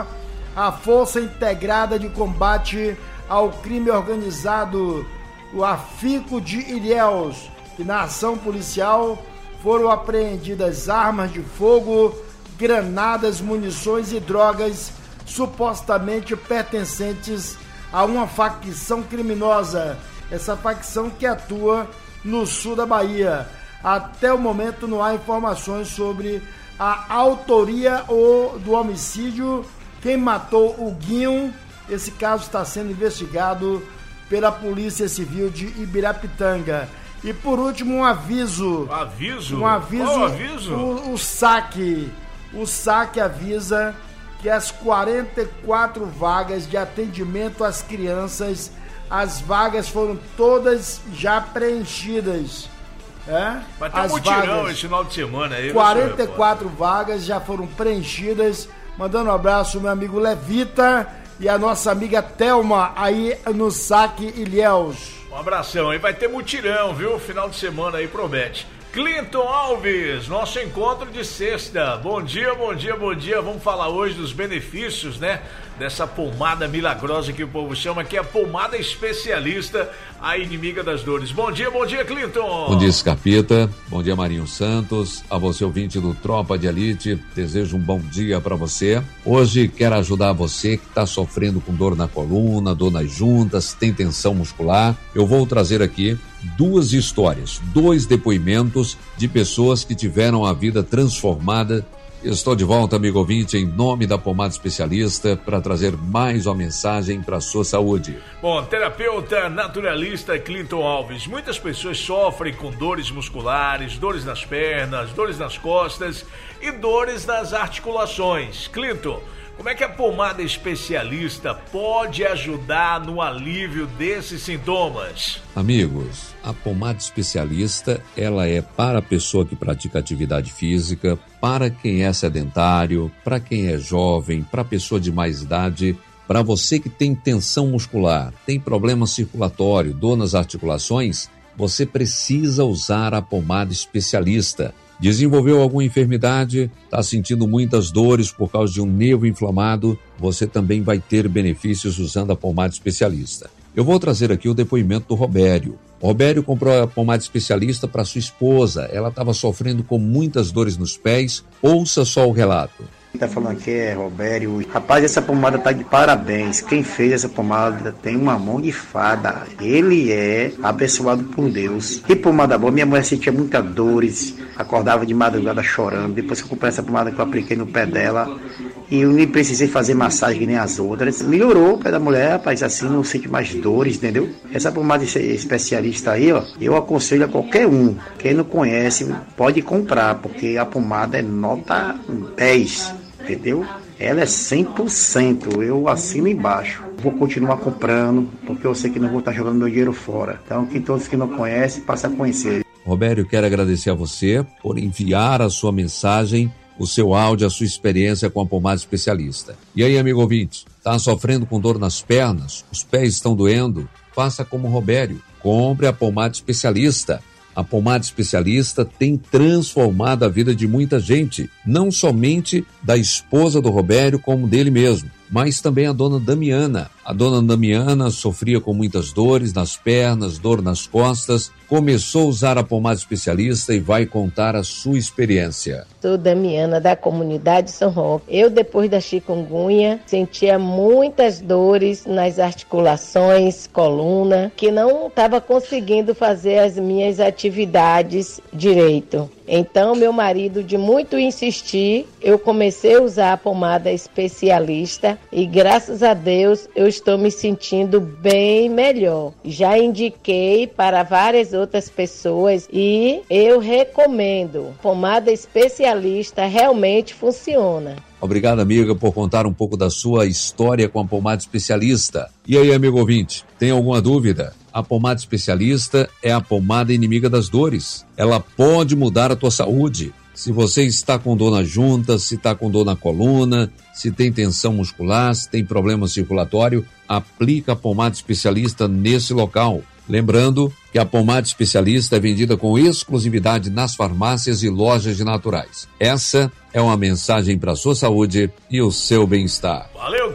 a Força Integrada de Combate ao Crime Organizado, o AFICO de Ilhéus, que na ação policial foram apreendidas armas de fogo, granadas, munições e drogas supostamente pertencentes a uma facção criminosa, essa facção que atua no sul da Bahia. Até o momento não há informações sobre a autoria ou do homicídio, quem matou o Guinho. Esse caso está sendo investigado pela Polícia Civil de Ibirapitanga. E por último, um aviso. Aviso? Um aviso. Qual aviso? O, o saque. O saque avisa que as quarenta e quatro vagas de atendimento às crianças, as vagas foram todas já preenchidas. É? Vai ter um As mutirão vagas, esse final de semana aí. quarenta e quatro vagas já foram preenchidas. Mandando um abraço ao meu amigo Levita e a nossa amiga Thelma aí no Saque Ilhéus. Um abração aí, vai ter mutirão, viu? Final de semana aí promete. Clinton Alves, nosso encontro de sexta. Bom dia, bom dia, bom dia. Vamos falar hoje dos benefícios, né? Dessa pomada milagrosa que o povo chama, que é a pomada especialista, a inimiga das dores. Bom dia, bom dia, Clinton. Bom dia, Scarpita. Bom dia, Marinho Santos. A você, ouvinte do Tropa de Elite, desejo um bom dia para você. Hoje quero ajudar você que está sofrendo com dor na coluna, dor nas juntas, tem tensão muscular. Eu vou trazer aqui duas histórias, dois depoimentos de pessoas que tiveram a vida transformada. Estou de volta, amigo ouvinte, em nome da Pomada Especialista, para trazer mais uma mensagem para a sua saúde. Bom, terapeuta naturalista Clinton Alves. Muitas pessoas sofrem com dores musculares, dores nas pernas, dores nas costas e dores nas articulações. Clinton, como é que a pomada especialista pode ajudar no alívio desses sintomas? Amigos, a pomada especialista, ela é para a pessoa que pratica atividade física, para quem é sedentário, para quem é jovem, para a pessoa de mais idade, para você que tem tensão muscular, tem problema circulatório, dor nas articulações, você precisa usar a pomada especialista. Desenvolveu alguma enfermidade, está sentindo muitas dores por causa de um nervo inflamado, você também vai ter benefícios usando a pomada especialista. Eu vou trazer aqui o depoimento do Robério. O Robério comprou a pomada especialista para sua esposa, ela estava sofrendo com muitas dores nos pés. Ouça só o relato. Tá falando aqui é Robério. Rapaz, essa pomada tá de parabéns. Quem fez essa pomada tem uma mão de fada. Ele é abençoado por Deus. Que pomada boa. Minha mulher sentia muitas dores, acordava de madrugada chorando. Depois que eu comprei essa pomada que eu apliquei no pé dela, e eu nem precisei fazer massagem que nem as outras, melhorou o pé da mulher, rapaz, assim não sente mais dores, entendeu? Essa pomada especialista aí, ó, eu aconselho a qualquer um. Quem não conhece pode comprar, porque a pomada é nota dez. Entendeu? Ela é cem por cento, eu assino embaixo. Vou continuar comprando, porque eu sei que não vou estar jogando meu dinheiro fora. Então, quem todos que não conhecem, passa a conhecer. Robério, quero agradecer a você por enviar a sua mensagem, o seu áudio, a sua experiência com a pomada especialista. E aí, amigo ouvinte, está sofrendo com dor nas pernas? Os pés estão doendo? Faça como o Robério, compre a pomada especialista. A pomada especialista tem transformado a vida de muita gente, não somente da esposa do Robério, como dele mesmo, mas também a dona Damiana. A dona Damiana sofria com muitas dores nas pernas, dor nas costas, começou a usar a pomada especialista e vai contar a sua experiência. Sou Damiana, da comunidade São Roque. Eu, depois da chikungunya, sentia muitas dores nas articulações, coluna, que não estava conseguindo fazer as minhas atividades direito. Então, meu marido, de muito insistir, eu comecei a usar a pomada especialista e, graças a Deus, eu estou me sentindo bem melhor. Já indiquei para várias outras pessoas e eu recomendo. Pomada especialista realmente funciona. Obrigado, amiga, por contar um pouco da sua história com a pomada especialista. E aí, amigo ouvinte, tem alguma dúvida? A pomada especialista é a pomada inimiga das dores. Ela pode mudar a tua saúde. Se você está com dor nas juntas, se está com dor na coluna, se tem tensão muscular, se tem problema circulatório, aplica a pomada especialista nesse local. Lembrando que a pomada especialista é vendida com exclusividade nas farmácias e lojas de naturais. Essa é uma mensagem para a sua saúde e o seu bem-estar. Valeu,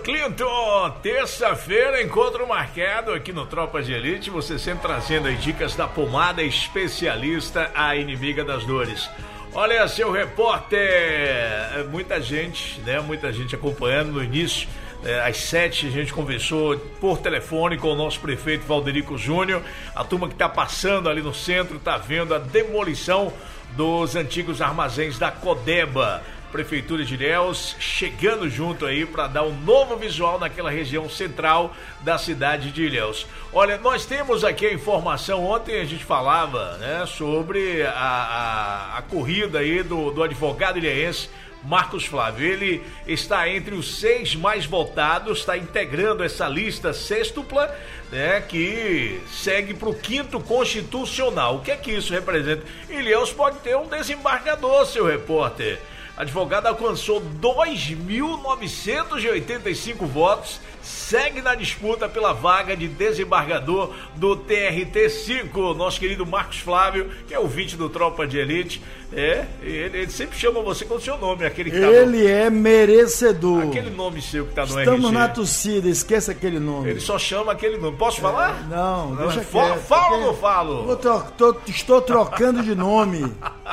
Clinton, terça-feira, encontro marcado aqui no Tropa de Elite, você sempre trazendo as dicas da pomada especialista, a inimiga das dores. Olha, seu repórter, muita gente, né, muita gente acompanhando no início, é, às sete a gente conversou por telefone com o nosso prefeito Valderico Júnior, a turma que está passando ali no centro, está vendo a demolição dos antigos armazéns da Codeba. Prefeitura de Ilhéus chegando junto aí para dar um novo visual naquela região central da cidade de Ilhéus. Olha, nós temos aqui a informação, ontem a gente falava, né, sobre a, a, a corrida aí do, do advogado ilhéense Marcos Flávio. Ele está entre os seis mais votados, está integrando essa lista sextupla, né, que segue para o quinto constitucional. O que é que isso representa? Ilhéus pode ter um desembargador, seu repórter. Advogado alcançou dois mil novecentos e oitenta e cinco votos, segue na disputa pela vaga de desembargador do T R T cinco, nosso querido Marcos Flávio, que é ouvinte do Tropa de Elite. É, ele, ele sempre chama você com o seu nome, aquele que tá Ele no... é merecedor. Aquele nome seu que tá no Estamos R G. Estamos na torcida, esqueça aquele nome. Ele só chama aquele nome. Posso falar? É, não, não, deixa fala, quieto. Fala ou não falo? Eu tô, tô, estou trocando de nome.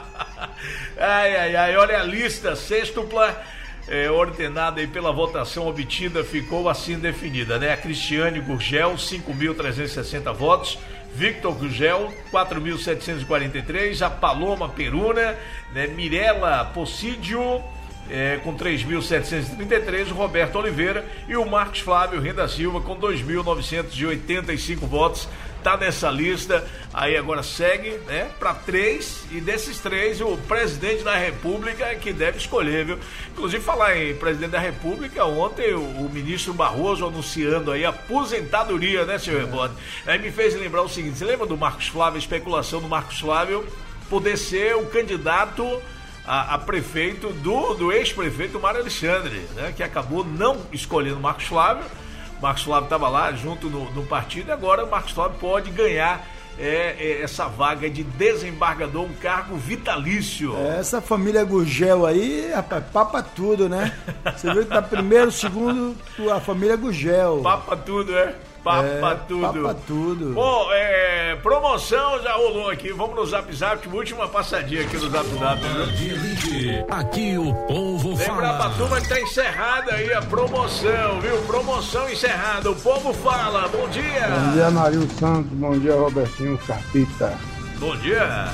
Ai, ai, ai, olha a lista sextupla, é, ordenada aí pela votação obtida, ficou assim definida, né? A Cristiane Gurgel, cinco mil trezentos e sessenta votos, Victor Gurgel, quatro mil setecentos e quarenta e três, a Paloma Peruna, né? Mirela Possídio, é, com três mil setecentos e trinta e três, o Roberto Oliveira e o Marcos Flávio Renda Silva com dois mil novecentos e oitenta e cinco votos. Tá nessa lista, aí agora segue, né, para três, e desses três o presidente da República é que deve escolher, viu? Inclusive, falar em presidente da República, ontem o, o ministro Barroso anunciando aí a aposentadoria, né, senhor repórter? Aí me fez lembrar o seguinte, você lembra do Marcos Flávio, a especulação do Marcos Flávio poder ser o candidato a, a prefeito do, do ex-prefeito Mário Alexandre, né, que acabou não escolhendo Marcos Flávio. Marcos Flávio estava lá junto no, no partido, e agora o Marcos Flávio pode ganhar é, é, essa vaga de desembargador, um cargo vitalício. É, essa família Gurgel aí, rapaz, papa tudo, né? Você viu que tá primeiro, segundo, a família Gurgel. Papa tudo, é? Papa é, tudo. Papa tudo. Bom, é, promoção já rolou aqui. Vamos no Zap Zap, última passadinha aqui no Zap Zap. Né? Aqui o povo fala. Lembra pra turma que tá encerrada aí a promoção, viu? Promoção encerrada, o povo fala. Bom dia. Bom dia, Marinho Santos. Bom dia, Robertinho Carpita. Bom dia.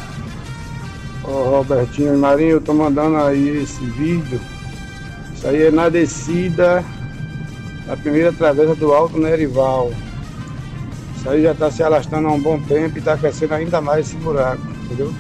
Ô, Robertinho e Marinho, eu tô mandando aí esse vídeo. Isso aí é na descida a primeira travessa do Alto Nerival. Isso aí já está se alastrando há um bom tempo e está crescendo ainda mais esse buraco, entendeu?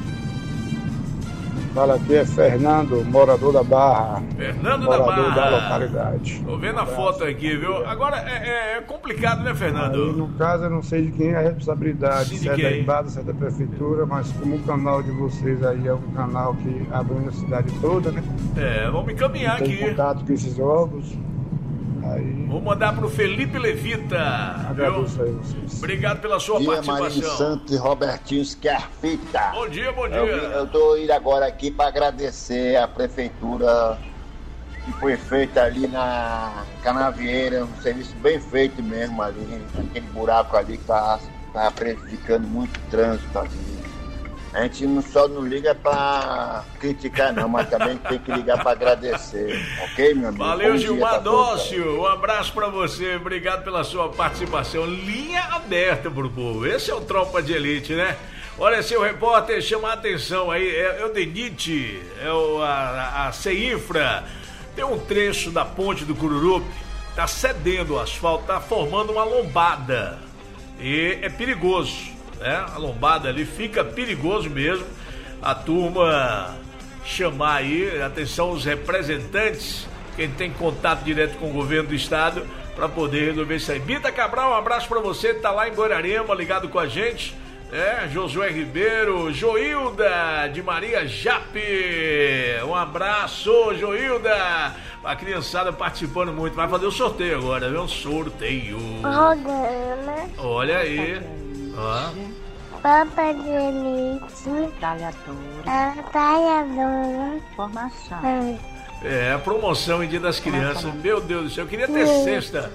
Fala aqui é Fernando, morador da Barra. Fernando morador da Barra. da localidade. Tô vendo a foto aqui, viu? Agora é, é complicado, né, Fernando? Aí, no caso, eu não sei de quem é a responsabilidade, se é da Embada, se é da Prefeitura, mas como o canal de vocês aí é um canal que abrange a cidade toda, né? É, vamos encaminhar tem aqui. contato com esses órgãos. Aí... Vou mandar pro Felipe Levita. Agradeço aí vocês. Obrigado pela sua dia, participação. Marinho Santos e Robertinho Scarpita. Bom dia, bom dia. Eu, eu tô indo agora aqui para agradecer a prefeitura que foi feita ali na Canavieira, um serviço bem feito mesmo ali, aquele buraco ali que tá, tá prejudicando muito o trânsito ali. A gente não só não liga pra criticar não, mas também tem que ligar pra agradecer, ok, meu amigo? Valeu, Bom Gilmar dia, tá Dócio, um abraço pra você, obrigado pela sua participação. Linha aberta pro povo, esse é o Tropa de Elite, né? Olha, seu repórter, chama a atenção aí, é, é o DENIT, é o, a, a CEINFRA, tem um trecho da ponte do Cururupi, tá cedendo o asfalto, tá formando uma lombada, e é perigoso. É, a lombada ali fica perigoso mesmo. A turma chamar aí, atenção, os representantes, quem tem contato direto com o governo do estado, para poder resolver isso aí. Bita Cabral, um abraço para você, tá lá em Guararema, ligado com a gente. É, Josué Ribeiro, Joilda de Maria Jape, um abraço, Joilda. A criançada participando muito, vai fazer o sorteio agora, viu? Um sorteio. Programa. Olha aí. Ó. Tropa de Elite. Metralhadora. Metralhadora. Formação. É. É, a promoção em Dia das Crianças. Meu Deus do céu, eu queria ter cesta.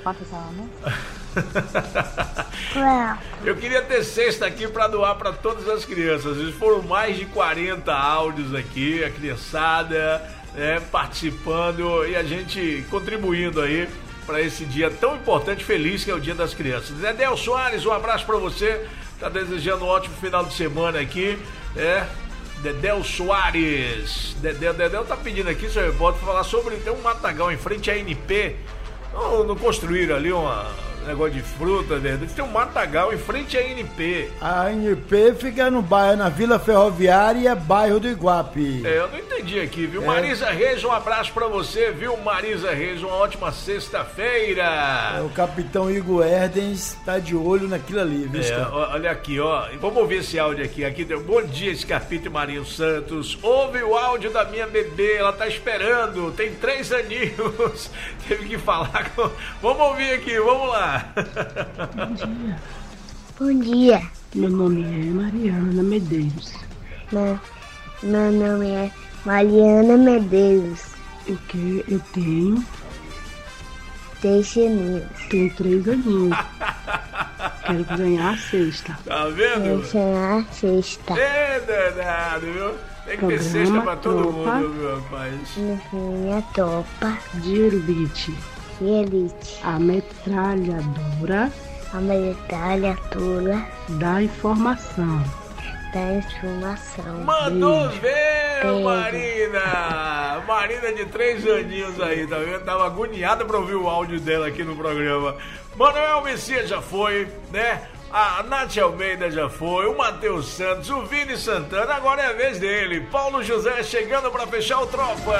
Eu queria ter cesta aqui para doar para todas as crianças. Foram mais de quarenta áudios aqui, a criançada, né, participando e a gente contribuindo aí para esse dia tão importante e feliz que é o Dia das Crianças. Dedéu Soares, um abraço para você. Tá desejando um ótimo final de semana aqui, né? Dedéu Soares. Dedéu, Dedéu tá pedindo aqui, senhor repórter, falar sobre tem um matagal em frente à N P. Não, não construíram ali uma negócio de fruta, Dedéu. Tem um matagal em frente à N P. A N P fica no bairro, na Vila Ferroviária e é bairro do Iguape. É, eu não entendi aqui, viu? É. Marisa Reis, um abraço pra você, viu? Marisa Reis, uma ótima sexta-feira. É, o capitão Igor Erdens tá de olho naquilo ali, viu? É, olha aqui, ó. Vamos ouvir esse áudio aqui. Aqui tem bom dia, Scarpito e Marinho Santos. Ouve o áudio da minha bebê, ela tá esperando. Tem três aninhos. Teve que falar com... Vamos ouvir aqui, vamos lá. Bom dia. Bom dia. Meu nome é Mariana Medeiros. Meu, meu nome é Mariana Medeiros. O que eu tenho? Três aninhos. Tenho três aninhos. Quero ganhar a sexta. Tá vendo? Quero ganhar a sexta. É danado, viu? Tem que ter sexta pra todo mundo, meu rapaz. Minha tropa de elite. De elite. A metralhadora. A metralhadora da informação. Da informação. Mandou Beijo. ver, Beijo. Marina! Marina de três aninhos aí, tá vendo? Tava agoniada pra ouvir o áudio dela aqui no programa. Manuel Messias já foi, né? A Nath Almeida já foi, o Matheus Santos, o Vini Santana, agora é a vez dele. Paulo José chegando pra fechar o Tropa.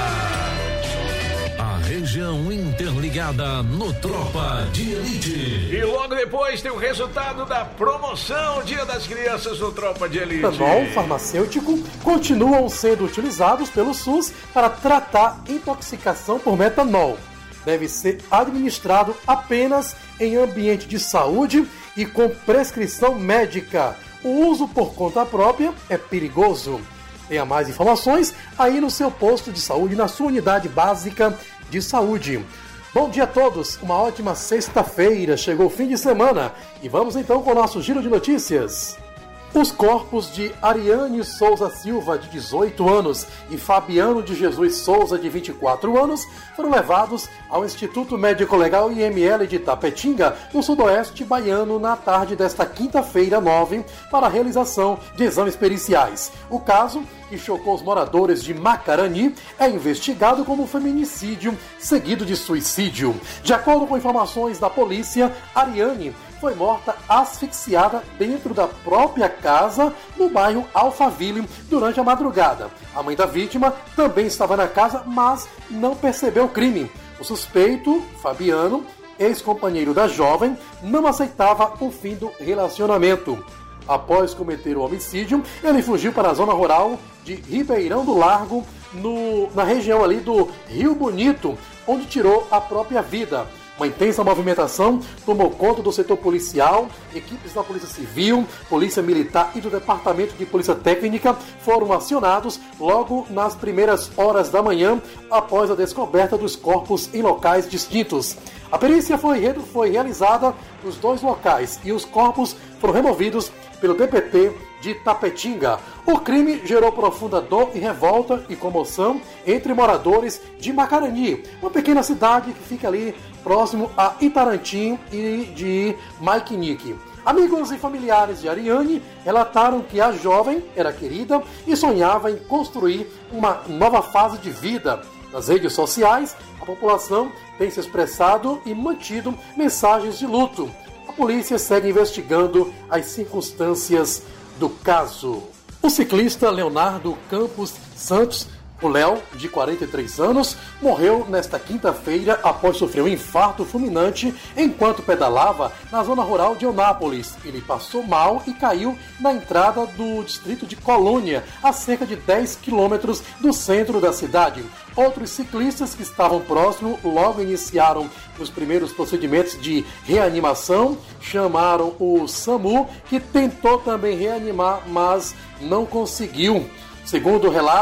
A região interligada no Tropa de Elite. E logo depois tem o resultado da promoção Dia das Crianças no Tropa de Elite. Etanol farmacêutico continuam sendo utilizados pelo SUS para tratar intoxicação por metanol. Deve ser administrado apenas em ambiente de saúde e com prescrição médica. O uso por conta própria é perigoso. Tenha mais informações aí no seu posto de saúde, na sua unidade básica de saúde. Bom dia a todos, uma ótima sexta-feira, chegou o fim de semana e vamos então com o nosso giro de notícias. Os corpos de Ariane Souza Silva, de dezoito anos, e Fabiano de Jesus Souza, de vinte e quatro anos, foram levados ao Instituto Médico Legal I M L de Tapetinga, no sudoeste baiano, na tarde desta quinta-feira, nove, para a realização de exames periciais. O caso, que chocou os moradores de Macarani, é investigado como feminicídio seguido de suicídio. De acordo com informações da polícia, Ariane foi morta asfixiada dentro da própria casa no bairro Alphaville durante a madrugada. A mãe da vítima também estava na casa, mas não percebeu o crime. O suspeito, Fabiano, ex-companheiro da jovem, não aceitava o fim do relacionamento. Após cometer o homicídio, ele fugiu para a zona rural de Ribeirão do Largo, no, na região ali do Rio Bonito, onde tirou a própria vida. Uma intensa movimentação tomou conta do setor policial, equipes da Polícia Civil, Polícia Militar e do Departamento de Polícia Técnica foram acionados logo nas primeiras horas da manhã, após a descoberta dos corpos em locais distintos. A perícia foi, foi realizada nos dois locais e os corpos foram removidos pelo D P T de Tapetinga. O crime gerou profunda dor e revolta e comoção entre moradores de Macarani, uma pequena cidade que fica ali próximo a Itarantim e de Maikinique. Amigos e familiares de Ariane relataram que a jovem era querida e sonhava em construir uma nova fase de vida. Nas redes sociais, a população tem se expressado e mantido mensagens de luto. A polícia segue investigando as circunstâncias do caso. O ciclista Leonardo Campos Santos, o Léo, de quarenta e três anos, morreu nesta quinta-feira após sofrer um infarto fulminante enquanto pedalava na zona rural de Eunápolis. Ele passou mal e caiu na entrada do distrito de Colônia, a cerca de dez quilômetros do centro da cidade. Outros ciclistas que estavam próximos logo iniciaram os primeiros procedimentos de reanimação, chamaram o SAMU, que tentou também reanimar, mas não conseguiu. Segundo relatos,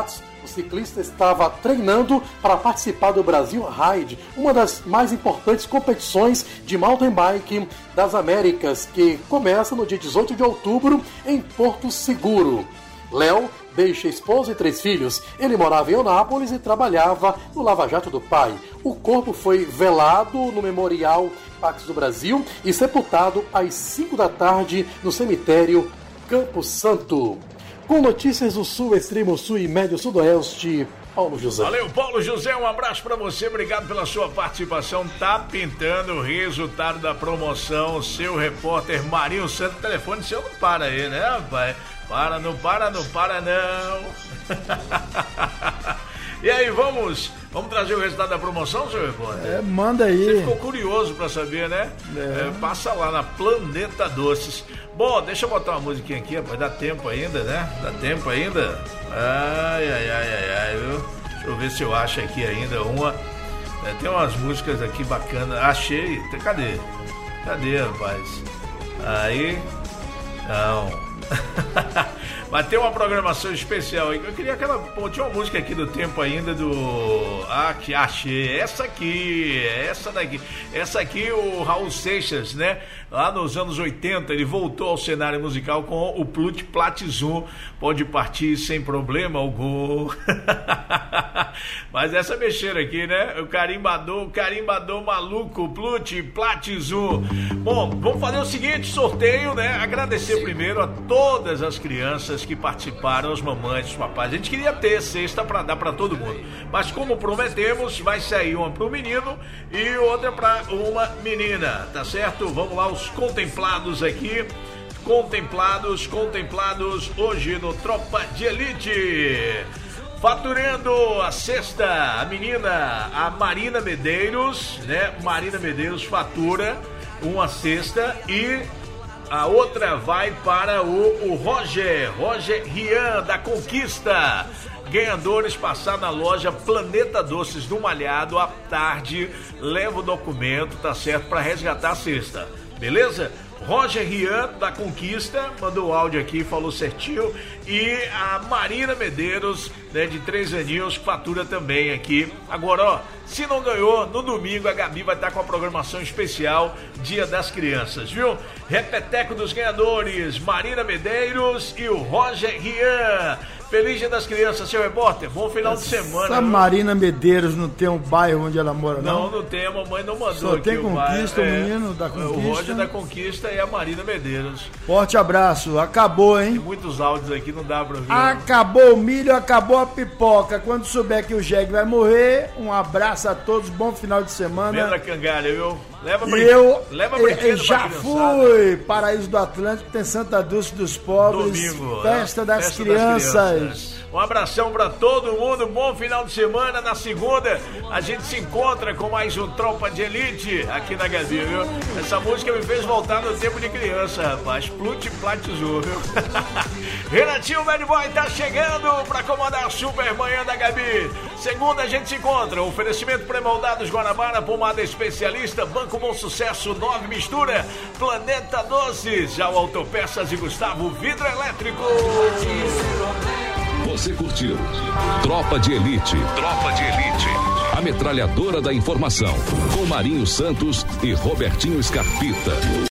O ciclista estava treinando para participar do Brasil Ride, uma das mais importantes competições de mountain bike das Américas, que começa no dia dezoito de outubro em Porto Seguro. Léo deixa esposa e três filhos. Ele morava em Eunápolis e trabalhava no Lava Jato do pai. O corpo foi velado no Memorial Pax do Brasil e sepultado às cinco da tarde no cemitério Campo Santo. Com notícias do Sul, Extremo Sul e Médio Sudoeste, Paulo José. Valeu, Paulo José, um abraço pra você, obrigado pela sua participação. Tá pintando o resultado da promoção, seu repórter Marinho Santos. O telefone seu não para aí, né, rapaz? Para, não para, não para, não. E aí, vamos, vamos trazer o resultado da promoção, seu repórter? É, manda aí. Você ficou curioso pra saber, né? É. É, passa lá na Planeta Doces. Bom, deixa eu botar uma musiquinha aqui, rapaz, dá tempo ainda, né? Dá tempo ainda? Ai, ai, ai, ai, ai, viu? Deixa eu ver se eu acho aqui ainda uma. É, tem umas músicas aqui bacanas. Achei. Cadê? Cadê, rapaz? Aí. Não. Mas tem uma programação especial aí. Eu queria aquela. Pô, tinha uma música aqui do tempo ainda do. Ah, que achei. Essa aqui. Essa daqui. Essa aqui, o Raul Seixas, né? Lá nos anos oitenta, ele voltou ao cenário musical com o Plut Plat Zoom. Pode partir sem problema algum. Mas essa mexeira aqui, né? O carimbador, o carimbador maluco, Plut Plat Zoom. Bom, vamos fazer o seguinte: sorteio, né? Agradecer primeiro a todas as crianças que participaram, as mamães, os papais. A gente queria ter cesta para dar para todo mundo, mas como prometemos, vai sair uma para o menino e outra para uma menina, tá certo? Vamos lá, os contemplados aqui, contemplados, contemplados hoje no Tropa de Elite. Faturando a cesta, a menina, a Marina Medeiros, né? Marina Medeiros fatura uma cesta e a outra vai para o, o Roger, Roger Rian, da Conquista. Ganhadores passar na loja Planeta Doces do Malhado à tarde, leva o documento, tá certo, para resgatar a cesta, beleza? Roger Rian, da Conquista, mandou o áudio aqui, falou certinho. E a Marina Medeiros, né, de três aninhos, fatura também aqui. Agora, ó, se não ganhou, no domingo a Gabi vai estar com a programação especial Dia das Crianças, viu? Repeteco dos ganhadores, Marina Medeiros e o Roger Rian. Feliz Dia das Crianças, seu repórter. Bom final Essa de semana. A Marina Medeiros não tem um bairro onde ela mora, não? Não, não tem. A mamãe não mandou. Só aqui tem o Conquista, bairro. o menino é, da Conquista. O Roger da Conquista e a Marina Medeiros. Forte abraço. Acabou, hein? Tem muitos áudios aqui, não dá pra ouvir. Acabou o milho, acabou a pipoca. Quando souber que o Jeg vai morrer, um abraço a todos. Bom final de semana. Pedra Cangalha, viu? Leva brinquedo. Eu, leva eu já fui. Paraíso do Atlântico, tem Santa Dulce dos Pobres. Domingo, Festa, das, Festa crianças. das Crianças. Um abração pra todo mundo, bom final de semana. Na segunda a gente se encontra com mais um Tropa de Elite aqui na Gabi, viu? Essa música me fez voltar no tempo de criança, rapaz. Plut Platizou, viu? Renatinho Bad Boy tá chegando pra comandar a Super Manhã da Gabi. Segunda a gente se encontra. Oferecimento pré-moldados Guanabara, pomada especialista, Banco Bom Sucesso, Nove Mistura, Planeta Doces, já o Autopeças e Gustavo Vidro Elétrico. Você curtiu Tropa de Elite. Tropa de Elite. A metralhadora da informação. Com Marinho Santos e Robertinho Scarpita.